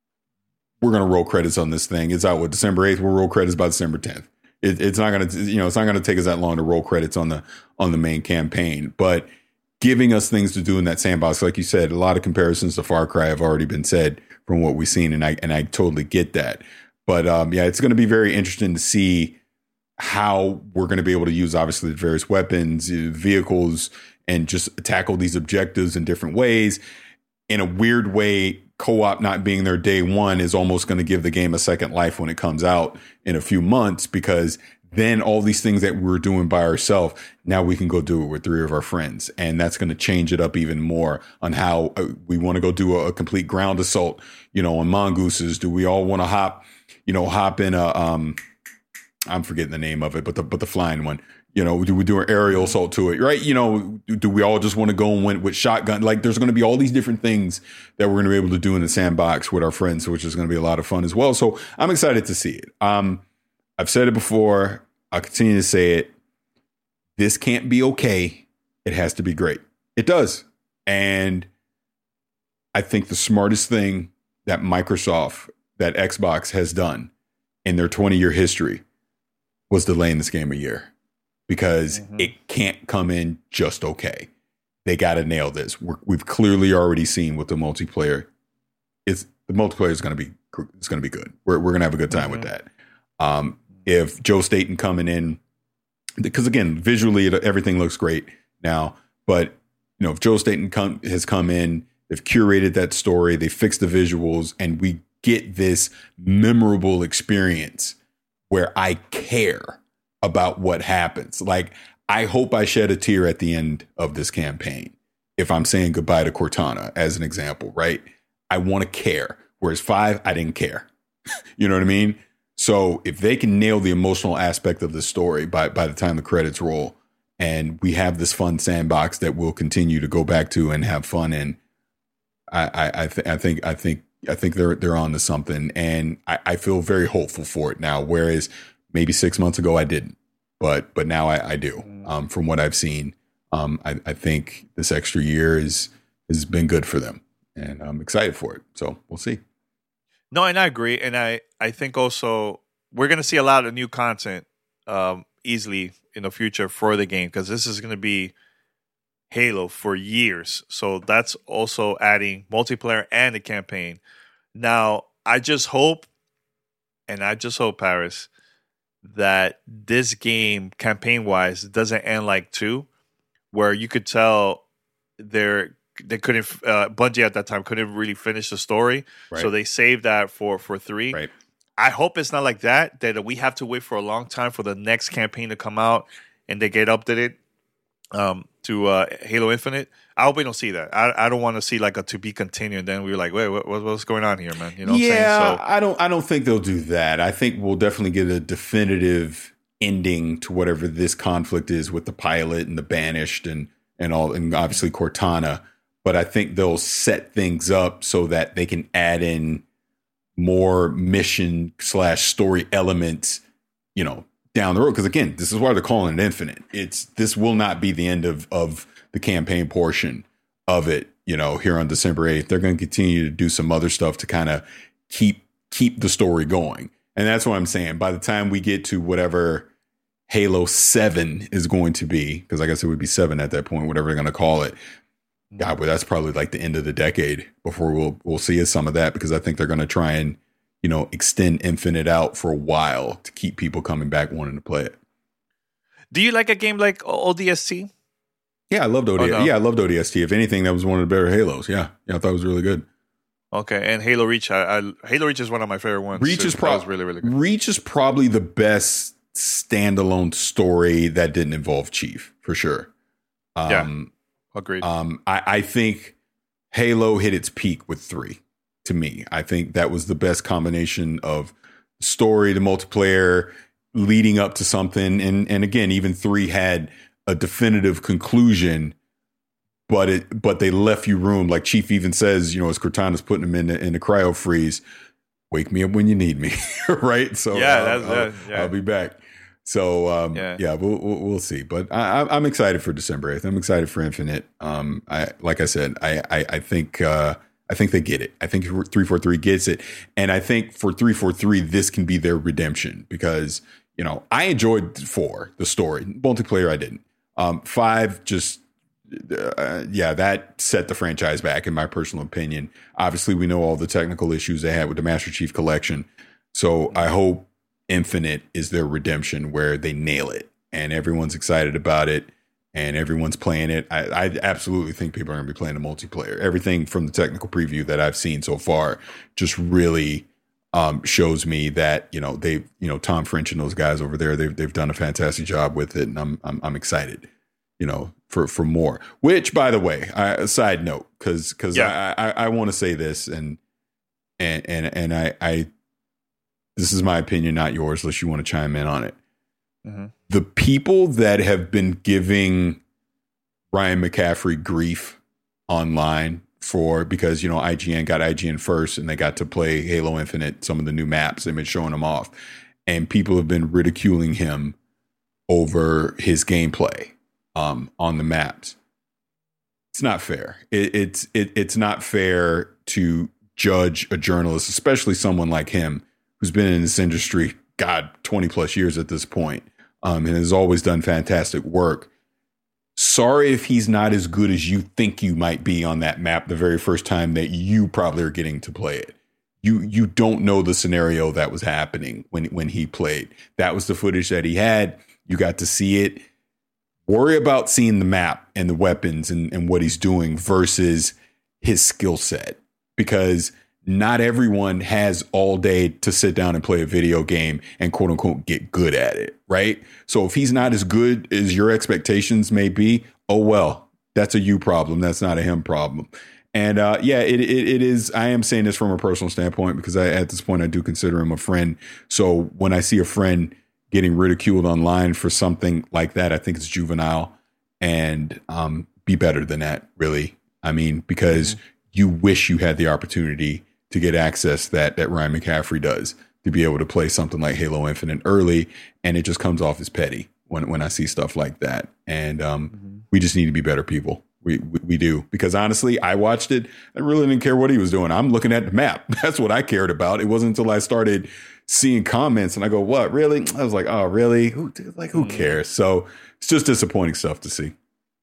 we're going to roll credits on this thing. It's out with December eighth. We'll roll credits by December tenth. It, it's not going to, you know, it's not going to take us that long to roll credits on the on the main campaign, but giving us things to do in that sandbox, like you said, a lot of comparisons to Far Cry have already been said from what we've seen, and I and I totally get that. But um, yeah, it's going to be very interesting to see how we're going to be able to use, obviously, the various weapons, uh, vehicles, and just tackle these objectives in different ways. In a weird way, co-op not being there day one is almost going to give the game a second life when it comes out in a few months, because then all these things that we were doing by ourselves, now we can go do it with three of our friends. And that's going to change it up even more on how uh, we want to go do a, a complete ground assault, you know, on mongooses. Do we all want to hop, you know, hop in a, um, I'm forgetting the name of it, but the, but the flying one, you know, do we do an aerial assault to it, right? You know, do, do we all just want to go and win with shotgun? Like, there's going to be all these different things that we're going to be able to do in the sandbox with our friends, which is going to be a lot of fun as well. So I'm excited to see it. Um, I've said it before. I'll continue to say it. This can't be okay. It has to be great. It does. And I think the smartest thing that Microsoft, that Xbox has done in their twenty-year history was delaying this game a year, because mm-hmm. it can't come in just okay. They got to nail this. We're, we've clearly already seen with the multiplayer. It's the multiplayer is going to be it's going to be good. We're we're going to have a good time mm-hmm. with that. Um, if Joe Staten coming in, because again, visually it, everything looks great now, but you know, if Joe Staten come, has come in they've curated that story, they fixed the visuals, and we get this memorable experience where I care about what happens. Like, I hope I shed a tear at the end of this campaign if I'm saying goodbye to Cortana, as an example, right? I want to care. Whereas five, I didn't care. You know what I mean? So if they can nail the emotional aspect of the story by, by the time the credits roll, and we have this fun sandbox that we'll continue to go back to and have fun in, I I, I, th- I think I think I think they're they're on to something, and I, I feel very hopeful for it now. Whereas maybe six months ago I didn't, but but now I, I do. Um, from what I've seen, um, I, I think this extra year is has been good for them, and I'm excited for it. So we'll see. No, and I agree, and I I think also we're gonna see a lot of new content um, easily in the future for the game, because this is gonna be Halo for years. So that's also adding multiplayer and a campaign. Now, I just hope, and I just hope, Paris, that this game, campaign-wise, doesn't end like two, where you could tell they're they couldn't uh, Bungie at that time couldn't really finish the story, right. So they saved that for for three. Right. I hope it's not like that. That we have to wait for a long time for the next campaign to come out, and they get updated um, to uh, Halo Infinite. I hope we don't see that. I, I don't want to see like a to be continued. And then we were like, wait, what, what's going on here, man? You know what yeah, I'm saying? So, I don't. I don't think they'll do that. I think we'll definitely get a definitive ending to whatever this conflict is with the pilot and the Banished and and all, and obviously Cortana. But I think they'll set things up so that they can add in more mission slash story elements, you know, down the road. Because again, this is why they're calling it Infinite. It's this will not be the end of of the campaign portion of it. You know, here on December eighth, they're going to continue to do some other stuff to kind of keep keep the story going. And that's what I'm saying. By the time we get to whatever Halo seven is going to be, because I guess it would be seven at that point, whatever they're going to call it. God, but that's probably like the end of the decade before we'll we'll see some of that, because I think they're going to try and, you know, extend Infinite out for a while to keep people coming back wanting to play it. Do you like a game like O D S T? Yeah, I loved O D S T. Oh, no. Yeah, I loved O D S T. If anything, that was one of the better Halos. Yeah, yeah, I thought it was really good. Okay, and Halo Reach. I, I Halo Reach is one of my favorite ones. Reach is probably really really good. Reach is probably the best standalone story that didn't involve Chief, for sure. Um, yeah. Agreed. Um, I, I think Halo hit its peak with three. To me, I think that was the best combination of story to multiplayer leading up to something. And and again, even three had a definitive conclusion, but it but they left you room. Like Chief even says, you know, as Cortana's putting him in the, in the cryo freeze, wake me up when you need me, right? So yeah, uh, that's, I'll, that, yeah. I'll be back. So um, yeah, yeah we'll, we'll we'll see, but I, I'm excited for December eighth. I'm excited for Infinite. Um, I like I said, I I, I think uh, I think they get it. I think three forty-three gets it, and I think for three forty-three, this can be their redemption, because you know I enjoyed four, the story, multiplayer I didn't. Um, five just uh, yeah, that set the franchise back in my personal opinion. Obviously, we know all the technical issues they had with the Master Chief Collection, so I hope Infinite is their redemption, where they nail it and everyone's excited about it and everyone's playing it. I, I absolutely think people are going to be playing the multiplayer. Everything from the technical preview that I've seen so far just really um, shows me that, you know, they, you know, Tom French and those guys over there, they've, they've done a fantastic job with it. And I'm, I'm, I'm excited, you know, for, for more, which, by the way, I, a side note, cause, cause yeah. I, I, I want to say this and, and, and, and I, I, this is my opinion, not yours, unless you want to chime in on it. Mm-hmm. The people that have been giving Ryan McCaffrey grief online for, because, you know, I G N got I G N first and they got to play Halo Infinite, some of the new maps, they've been showing them off. And people have been ridiculing him over his gameplay um, on the maps. It's not fair. It, it's it, it's not fair to judge a journalist, especially someone like him, who's been in this industry, God, twenty plus years at this point, um, and has always done fantastic work. Sorry if he's not as good as you think you might be on that map the very first time that you probably are getting to play it. You you don't know the scenario that was happening when, when he played. That was the footage that he had. You got to see it. Worry about seeing the map and the weapons and, and what he's doing versus his skill set, because not everyone has all day to sit down and play a video game and quote unquote get good at it. Right. So if he's not as good as your expectations may be, oh, well, that's a you problem. That's not a him problem. And uh, yeah, it, it it is. I am saying this from a personal standpoint because I, at this point, I do consider him a friend. So when I see a friend getting ridiculed online for something like that, I think it's juvenile, and um, be better than that, really. I mean, because mm-hmm. you wish you had the opportunity to get access that that Ryan McCaffrey does, to be able to play something like Halo Infinite early, and it just comes off as petty when when I see stuff like that. And um, mm-hmm. we just need to be better people. We, we we do, because honestly, I watched it. I really didn't care what he was doing. I'm looking at the map. That's what I cared about. It wasn't until I started seeing comments and I go, "What, really?" I was like, "Oh, really? Who like who cares?" So it's just disappointing stuff to see.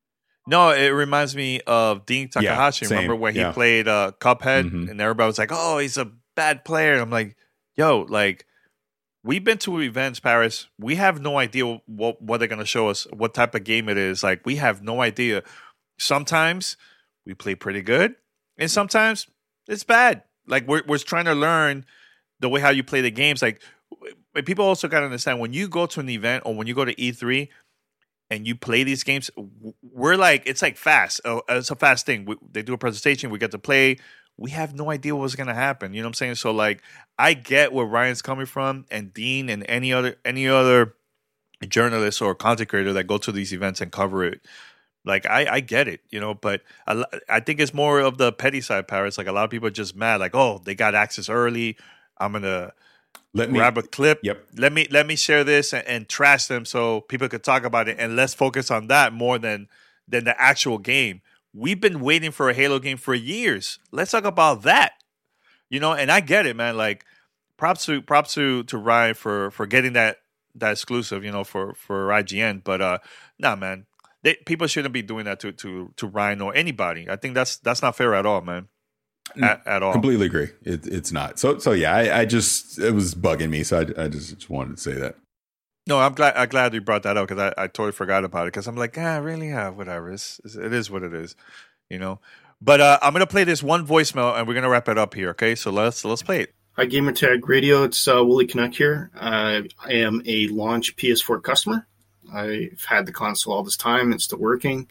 No, it reminds me of Dean Takahashi. Yeah, Remember when he yeah. played uh, Cuphead, mm-hmm. and everybody was like, "Oh, he's a bad player." And I'm like, "Yo, like." We've been to events, Paris. We have no idea what, what they're going to show us, what type of game it is. Like, we have no idea. Sometimes we play pretty good, and sometimes it's bad. Like, we're we're trying to learn the way how you play the games. Like, people also got to understand, when you go to an event or when you go to E three and you play these games, we're like, it's like fast. It's a fast thing. We, they do a presentation. We get to play. We have no idea what's going to happen. You know what I'm saying? So, like, I get where Ryan's coming from, and Dean and any other any other journalist or content creator that go to these events and cover it. Like, I, I get it, you know, but I, I think it's more of the petty side, Paris. Like, a lot of people are just mad. Like, oh, they got access early. I'm going to let me grab a clip. Yep. Let me let me share this and, and trash them so people could talk about it, and let's focus on that more than than the actual game. We've been waiting for a Halo game for years. Let's talk about that. You know, and I get it, man. Like, props to props to, to Ryan for, for getting that that exclusive, you know, for, for I G N. But uh nah, man. They, people shouldn't be doing that to, to, to Ryan or anybody. I think that's that's not fair at all, man. At, at all. Completely agree. It, it's not. So so yeah, I, I just it was bugging me. So I, I just, just wanted to say that. No, I'm glad I'm glad you brought that up, because I, I totally forgot about it, because I'm like, ah, really? Yeah, whatever. It's, it is what it is, you know. But uh, I'm gonna play this one voicemail, and we're gonna wrap it up here. Okay, so let's let's play it. Hi, Gamertag Radio. It's uh, Willie Canuck here. Uh, I am a launch P S four customer. I've had the console all this time. It's still working,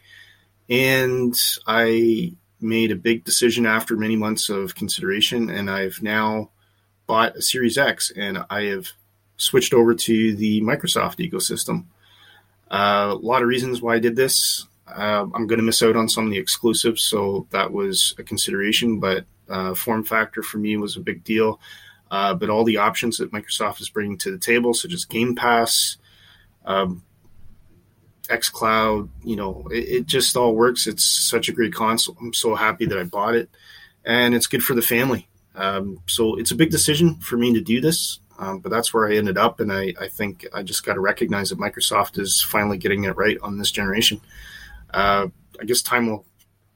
and I made a big decision after many months of consideration, and I've now bought a Series X, and I have switched over to the Microsoft ecosystem. Uh, a lot of reasons why I did this. Uh, I'm going to miss out on some of the exclusives, so that was a consideration, but uh, form factor for me was a big deal. Uh, but all the options that Microsoft is bringing to the table, such as Game Pass, um, xCloud, you know, it, it just all works. It's such a great console. I'm so happy that I bought it, and it's good for the family. Um, so it's a big decision for me to do this. Um, but that's where I ended up, and I, I think I just got to recognize that Microsoft is finally getting it right on this generation. Uh, I guess time will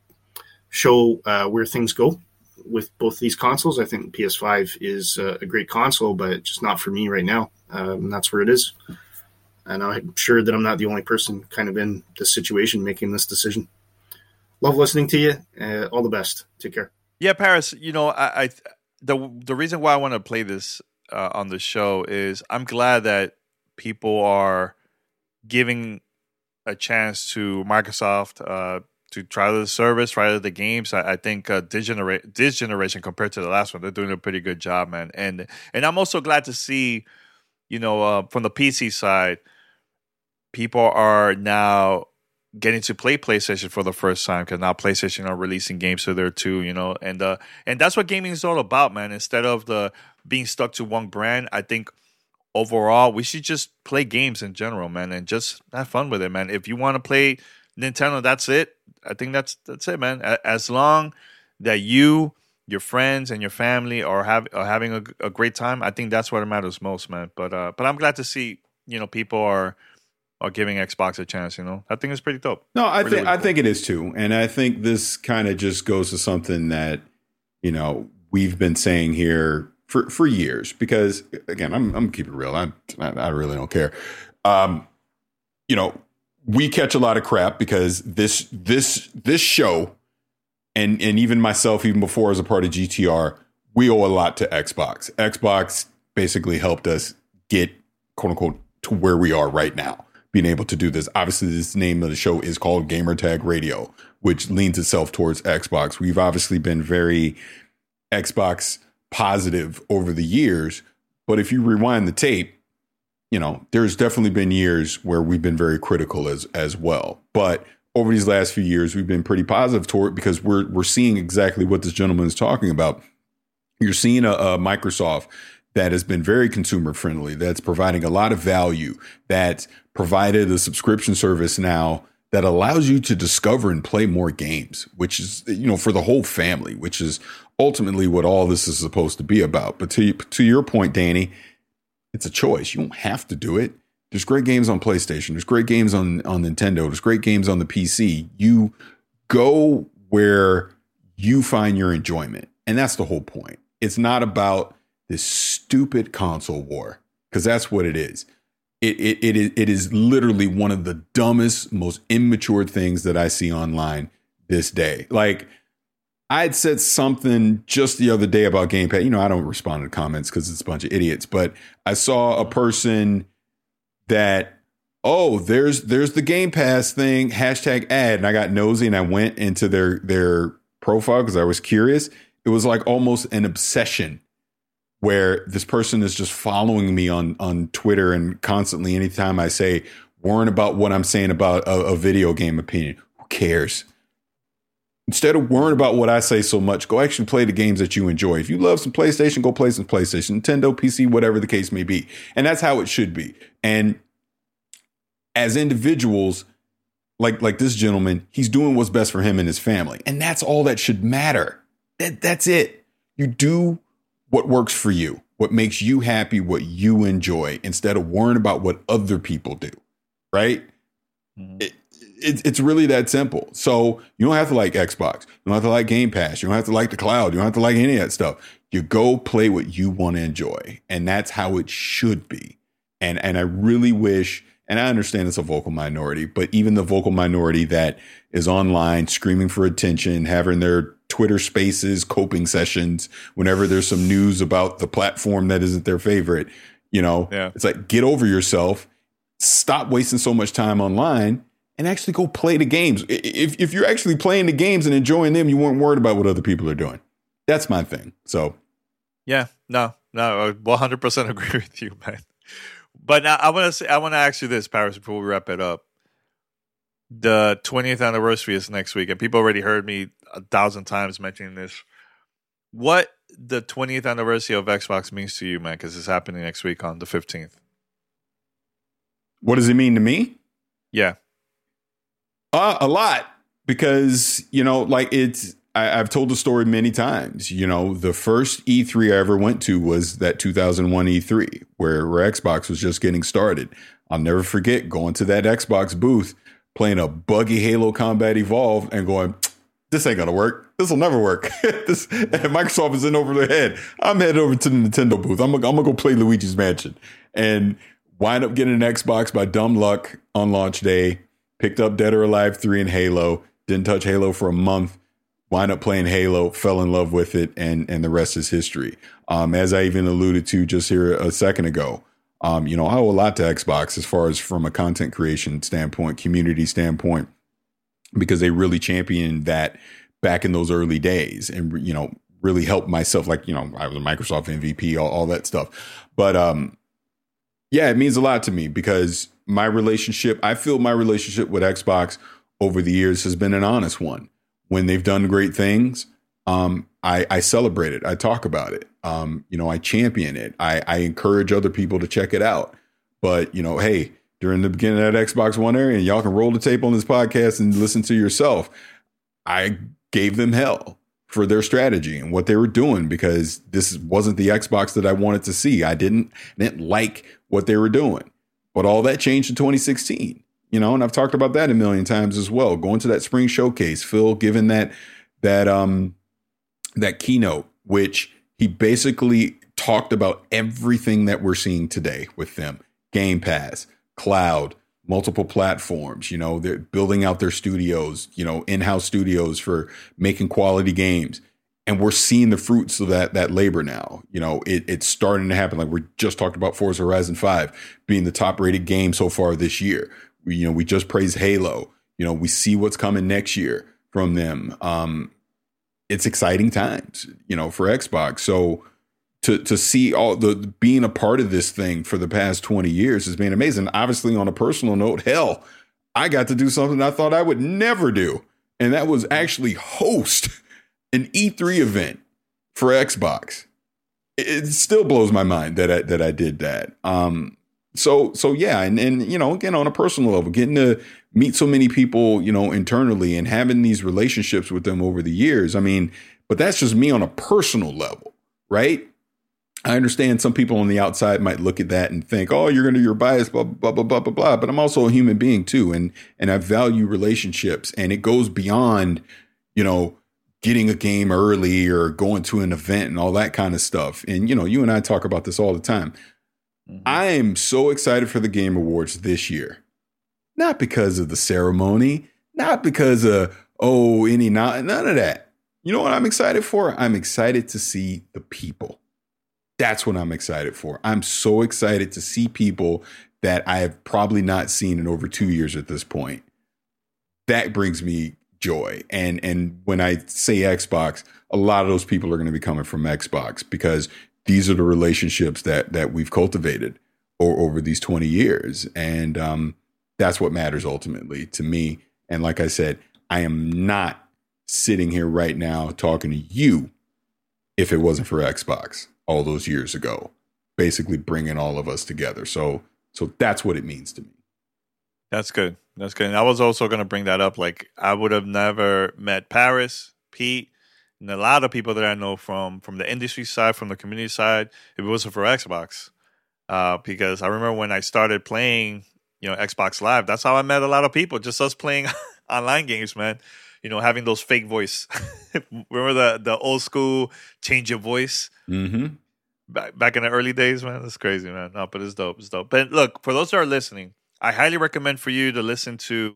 show uh, where things go with both these consoles. I think P S five is uh, a great console, but just not for me right now. Um, that's where it is. And I'm sure that I'm not the only person kind of in this situation making this decision. Love listening to you. Uh, all the best. Take care. Yeah, Paris, you know, I, I the the reason why I want to play this Uh, on the show is I'm glad that people are giving a chance to Microsoft uh, to try the service, try the games. I, I think uh, this, genera- this generation compared to the last one, they're doing a pretty good job, man. And and I'm also glad to see, you know, uh, from the P C side, people are now getting to play PlayStation for the first time, because now PlayStation are releasing games to there too, you know, and uh, and that's what gaming is all about, man. Instead of the being stuck to one brand, I think overall we should just play games in general, man, and just have fun with it, man. If you want to play Nintendo, that's it. I think that's that's it, man. As long that you, your friends, and your family are have are having a, a great time, I think that's what matters most, man. But uh, but I'm glad to see, you know, people are. Or giving Xbox a chance, you know, I think it's pretty dope. No, I really, think really cool. I think it is too, and I think this kind of just goes to something that, you know, we've been saying here for, for years. Because again, I'm I'm keeping it real. I I really don't care. Um, you know, we catch a lot of crap because this this this show and and even myself, even before as a part of G T R, we owe a lot to Xbox. Xbox basically helped us get, quote unquote, to where we are right now, being able to do this. Obviously, this name of the show is called Gamertag Radio, which leans itself towards Xbox. We've obviously been very Xbox positive over the years, but if you rewind the tape, you know, there's definitely been years where we've been very critical as as well. But over these last few years, we've been pretty positive toward it because we're we're seeing exactly what this gentleman is talking about. You're seeing a, a Microsoft that has been very consumer friendly, that's providing a lot of value, that's provided a subscription service now that allows you to discover and play more games, which is, you know, for the whole family, which is ultimately what all this is supposed to be about. But to to your point, Danny, it's a choice. You don't have to do it. There's great games on PlayStation. There's great games on, on Nintendo. There's great games on the P C. You go where you find your enjoyment. And that's the whole point. It's not about this stupid console war, because that's what it is. It, it, it, is, it is literally one of the dumbest, most immature things that I see online this day. Like, I had said something just the other day about Game Pass. You know, I don't respond to comments because it's a bunch of idiots, but I saw a person that, oh, there's there's the Game Pass thing, hashtag ad. And I got nosy and I went into their their profile because I was curious. It was like almost an obsession where this person is just following me on, on Twitter, and constantly, anytime I say, worrying about what I'm saying about a, a video game opinion, who cares? Instead of worrying about what I say so much, go actually play the games that you enjoy. If you love some PlayStation, go play some PlayStation, Nintendo, P C, whatever the case may be. And that's how it should be. And as individuals, like like this gentleman, he's doing what's best for him and his family. And that's all that should matter. That That's it. You do what works for you, what makes you happy, what you enjoy, instead of worrying about what other people do. Right? Mm-hmm. It, It, it's really that simple. So you don't have to like Xbox. You don't have to like Game Pass. You don't have to like the cloud. You don't have to like any of that stuff. You go play what you want to enjoy. And that's how it should be. And and I really wish, and I understand it's a vocal minority, but even the vocal minority that is online screaming for attention, having their Twitter spaces, coping sessions, whenever there's some news about the platform that isn't their favorite, you know, yeah. It's like, get over yourself. Stop wasting so much time online. And actually go play the games. If if you're actually playing the games and enjoying them, you weren't worried about what other people are doing. That's my thing. So, yeah, no, no, I one hundred percent agree with you, man. But now I want to say, I want to ask you this, Paris, before we wrap it up. The twentieth anniversary is next week, and people already heard me a thousand times mentioning this. What the twentieth anniversary of Xbox means to you, man? Because it's happening next week on the fifteenth. What does it mean to me? Yeah. Uh, a lot, because, you know, like it's, I, I've told the story many times. You know, the first E three I ever went to was that two thousand one E three where, where Xbox was just getting started. I'll never forget going to that Xbox booth, playing a buggy Halo Combat Evolved and going, this ain't going to work. This will never work. this, and Microsoft is in over their head. I'm headed over to the Nintendo booth. I'm, I'm going to go play Luigi's Mansion and wind up getting an Xbox by dumb luck on launch day. Picked up Dead or Alive three and Halo. Didn't touch Halo for a month. Wind up playing Halo. Fell in love with it, and and the rest is history. Um, as I even alluded to just here a second ago, um, you know, I owe a lot to Xbox as far as from a content creation standpoint, community standpoint, because they really championed that back in those early days, and you know, really helped myself. Like, you know, I was a Microsoft M V P, all, all that stuff. But um, yeah, it means a lot to me because my relationship, I feel my relationship with Xbox over the years has been an honest one. When they've done great things, um, I, I celebrate it. I talk about it. Um, you know, I champion it. I, I encourage other people to check it out. But, you know, hey, during the beginning of that Xbox One era, and y'all can roll the tape on this podcast and listen to yourself, I gave them hell for their strategy and what they were doing, because this wasn't the Xbox that I wanted to see. I didn't, didn't like what they were doing. But all that changed in twenty sixteen, you know, and I've talked about that a million times as well. Going to that spring showcase, Phil giving that that um that keynote, which he basically talked about everything that we're seeing today with them: Game Pass, cloud, multiple platforms. You know, they're building out their studios, you know, in-house studios for making quality games. And we're seeing the fruits of that that labor now. You know, it, it's starting to happen. Like we just talked about Forza Horizon five being the top rated game so far this year. We, you know, we just praised Halo. You know, we see what's coming next year from them. Um, it's exciting times, you know, for Xbox. So to to see all the being a part of this thing for the past twenty years has been amazing. Obviously, on a personal note, hell, I got to do something I thought I would never do. And that was actually host an E three event for Xbox. It still blows my mind that I, that I did that. Um, so, so yeah. And, and, you know, again, on a personal level, getting to meet so many people, you know, internally and having these relationships with them over the years. I mean, but that's just me on a personal level, right? I understand some people on the outside might look at that and think, oh, you're going to, you're biased, blah, blah, blah, blah, blah, blah. But I'm also a human being too. And, and I value relationships, and it goes beyond, you know, getting a game early or going to an event and all that kind of stuff. And, you know, you and I talk about this all the time. Mm-hmm. I am so excited for the Game Awards this year, not because of the ceremony, not because of, oh, any, not, none of that. You know what I'm excited for? I'm excited to see the people. That's what I'm excited for. I'm so excited to see people that I have probably not seen in over two years at this point. That brings me joy. And and when I say Xbox, a lot of those people are going to be coming from Xbox, because these are the relationships that that we've cultivated o- over these twenty years. And um, that's what matters ultimately to me. And like I said, I am not sitting here right now talking to you if it wasn't for Xbox all those years ago, basically bringing all of us together. So so that's what it means to me. That's good. That's good. And I was also going to bring that up. Like, I would have never met Paris, Pete, and a lot of people that I know from from the industry side, from the community side, if it wasn't for Xbox. Uh, because I remember when I started playing, you know, Xbox Live, that's how I met a lot of people, just us playing online games, man. You know, having those fake voice. Remember the the old school change your voice? Mm-hmm. Back, back in the early days, man. That's crazy, man. No, but it's dope. It's dope. But look, for those that are listening, I highly recommend for you to listen to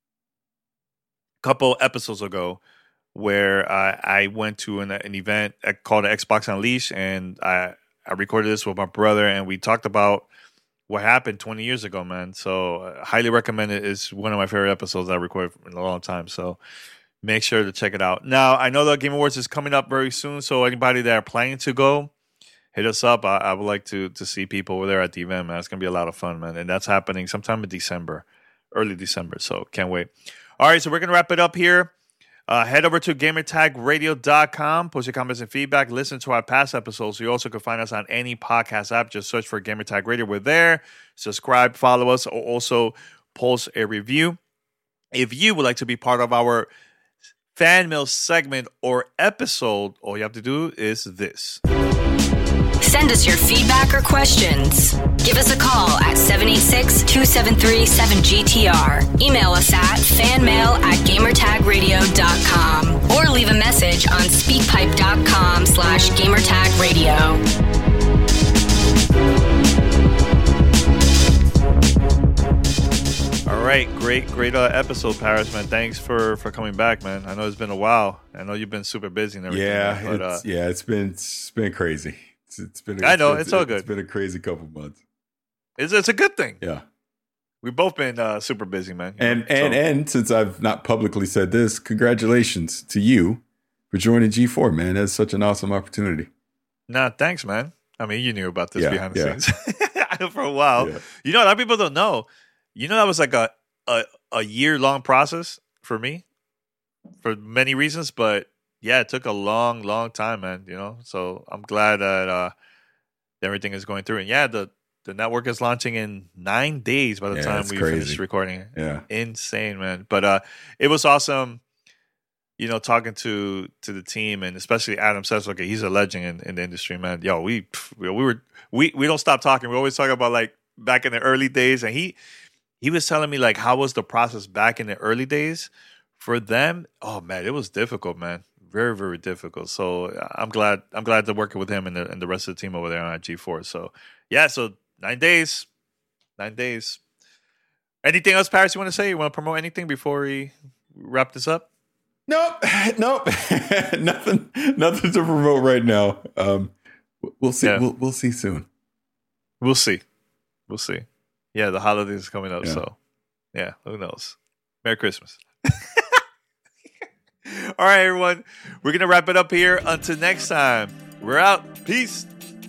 a couple episodes ago where uh, I went to an, an event called Xbox Unleashed, and I, I recorded this with my brother, and we talked about what happened twenty years ago, man. So I highly recommend it. It's one of my favorite episodes I recorded in a long time. So make sure to check it out. Now, I know the Game Awards is coming up very soon, so anybody that are planning to go, hit us up. I, I would like to to see people over there at the event, man. It's going to be a lot of fun, man. And that's happening sometime in December, early December. So can't wait. All right, so we're going to wrap it up here. Uh, head over to gamer tag radio dot com. Post your comments and feedback. Listen to our past episodes. You also can find us on any podcast app. Just search for Gamertag Radio. We're there. Subscribe, follow us, or also post a review. If you would like to be part of our fan mail segment or episode, all you have to do is this. Send us your feedback or questions. Give us a call at seven eight six, two seven three, seven G T R. Email us at fanmail at gamertag radio dot com or leave a message on speakpipe.com slash gamertagradio. All right, great, great uh, episode, Paris, man. Thanks for, for coming back, man. I know it's been a while. I know you've been super busy and everything. Yeah, but, uh, it's, yeah, it's been it's been crazy. It's, it's been. A, I know it's, it's all good. It's been a crazy couple months. It's it's a good thing. Yeah, we've both been uh, super busy, man. And know, and so. and since I've not publicly said this, congratulations to you for joining G four, man. That's such an awesome opportunity. Nah, thanks, man. I mean, you knew about this yeah, behind the yeah. scenes for a while. Yeah. You know, a lot of people don't know. You know, that was like a a, a year long process for me, for many reasons. But yeah, it took a long, long time, man. You know, so I'm glad that uh, everything is going through. And yeah, the the network is launching in nine days by the Yeah, time it's we crazy. finish recording. Yeah. Insane, man. But uh, it was awesome. You know, talking to to the team, and especially Adam Sessler. Okay, he's a legend in, in the industry, man. Yo, we we were we we don't stop talking. We always talk about like back in the early days, and he he was telling me like how was the process back in the early days for them. Oh man, it was difficult, man. Very very difficult. So I'm glad I'm glad to working with him and the and the rest of the team over there on G four. So yeah, so nine days, nine days. Anything else, Paris, you want to say? You want to promote anything before we wrap this up? Nope, nope, nothing, nothing to promote right now. Um, we'll see. Yeah. We'll we'll see soon. We'll see. We'll see. Yeah, the holidays are coming up, Yeah. so yeah, who knows? Merry Christmas. All right, everyone. We're going to wrap it up here. Until next time, we're out. Peace.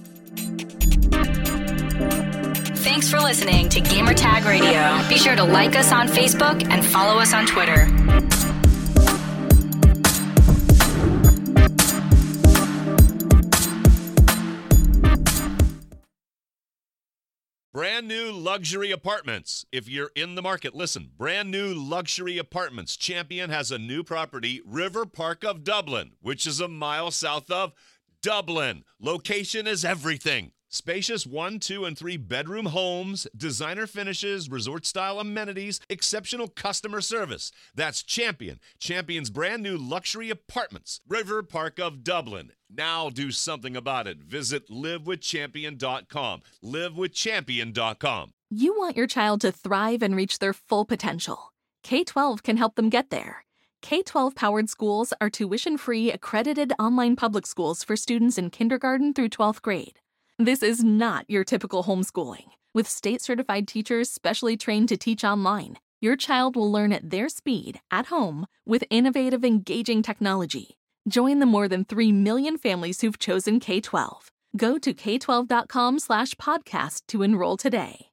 Thanks for listening to Gamertag Radio. Be sure to like us on Facebook and follow us on Twitter. Brand new luxury apartments. If you're in the market, listen. Brand new luxury apartments. Champion has a new property, River Park of Dublin, which is a mile south of Dublin. Location is everything. Spacious one, two, and three bedroom homes, designer finishes, resort-style amenities, exceptional customer service. That's Champion. Champion's brand new luxury apartments, River Park of Dublin. Now do something about it. Visit live with champion dot com. live with champion dot com. You want your child to thrive and reach their full potential. K twelve can help them get there. K twelve powered schools are tuition-free, accredited online public schools for students in kindergarten through twelfth grade. This is not your typical homeschooling. With state-certified teachers specially trained to teach online, your child will learn at their speed, at home, with innovative, engaging technology. Join the more than three million families who've chosen K twelve. Go to k twelve dot com slash podcast to enroll today.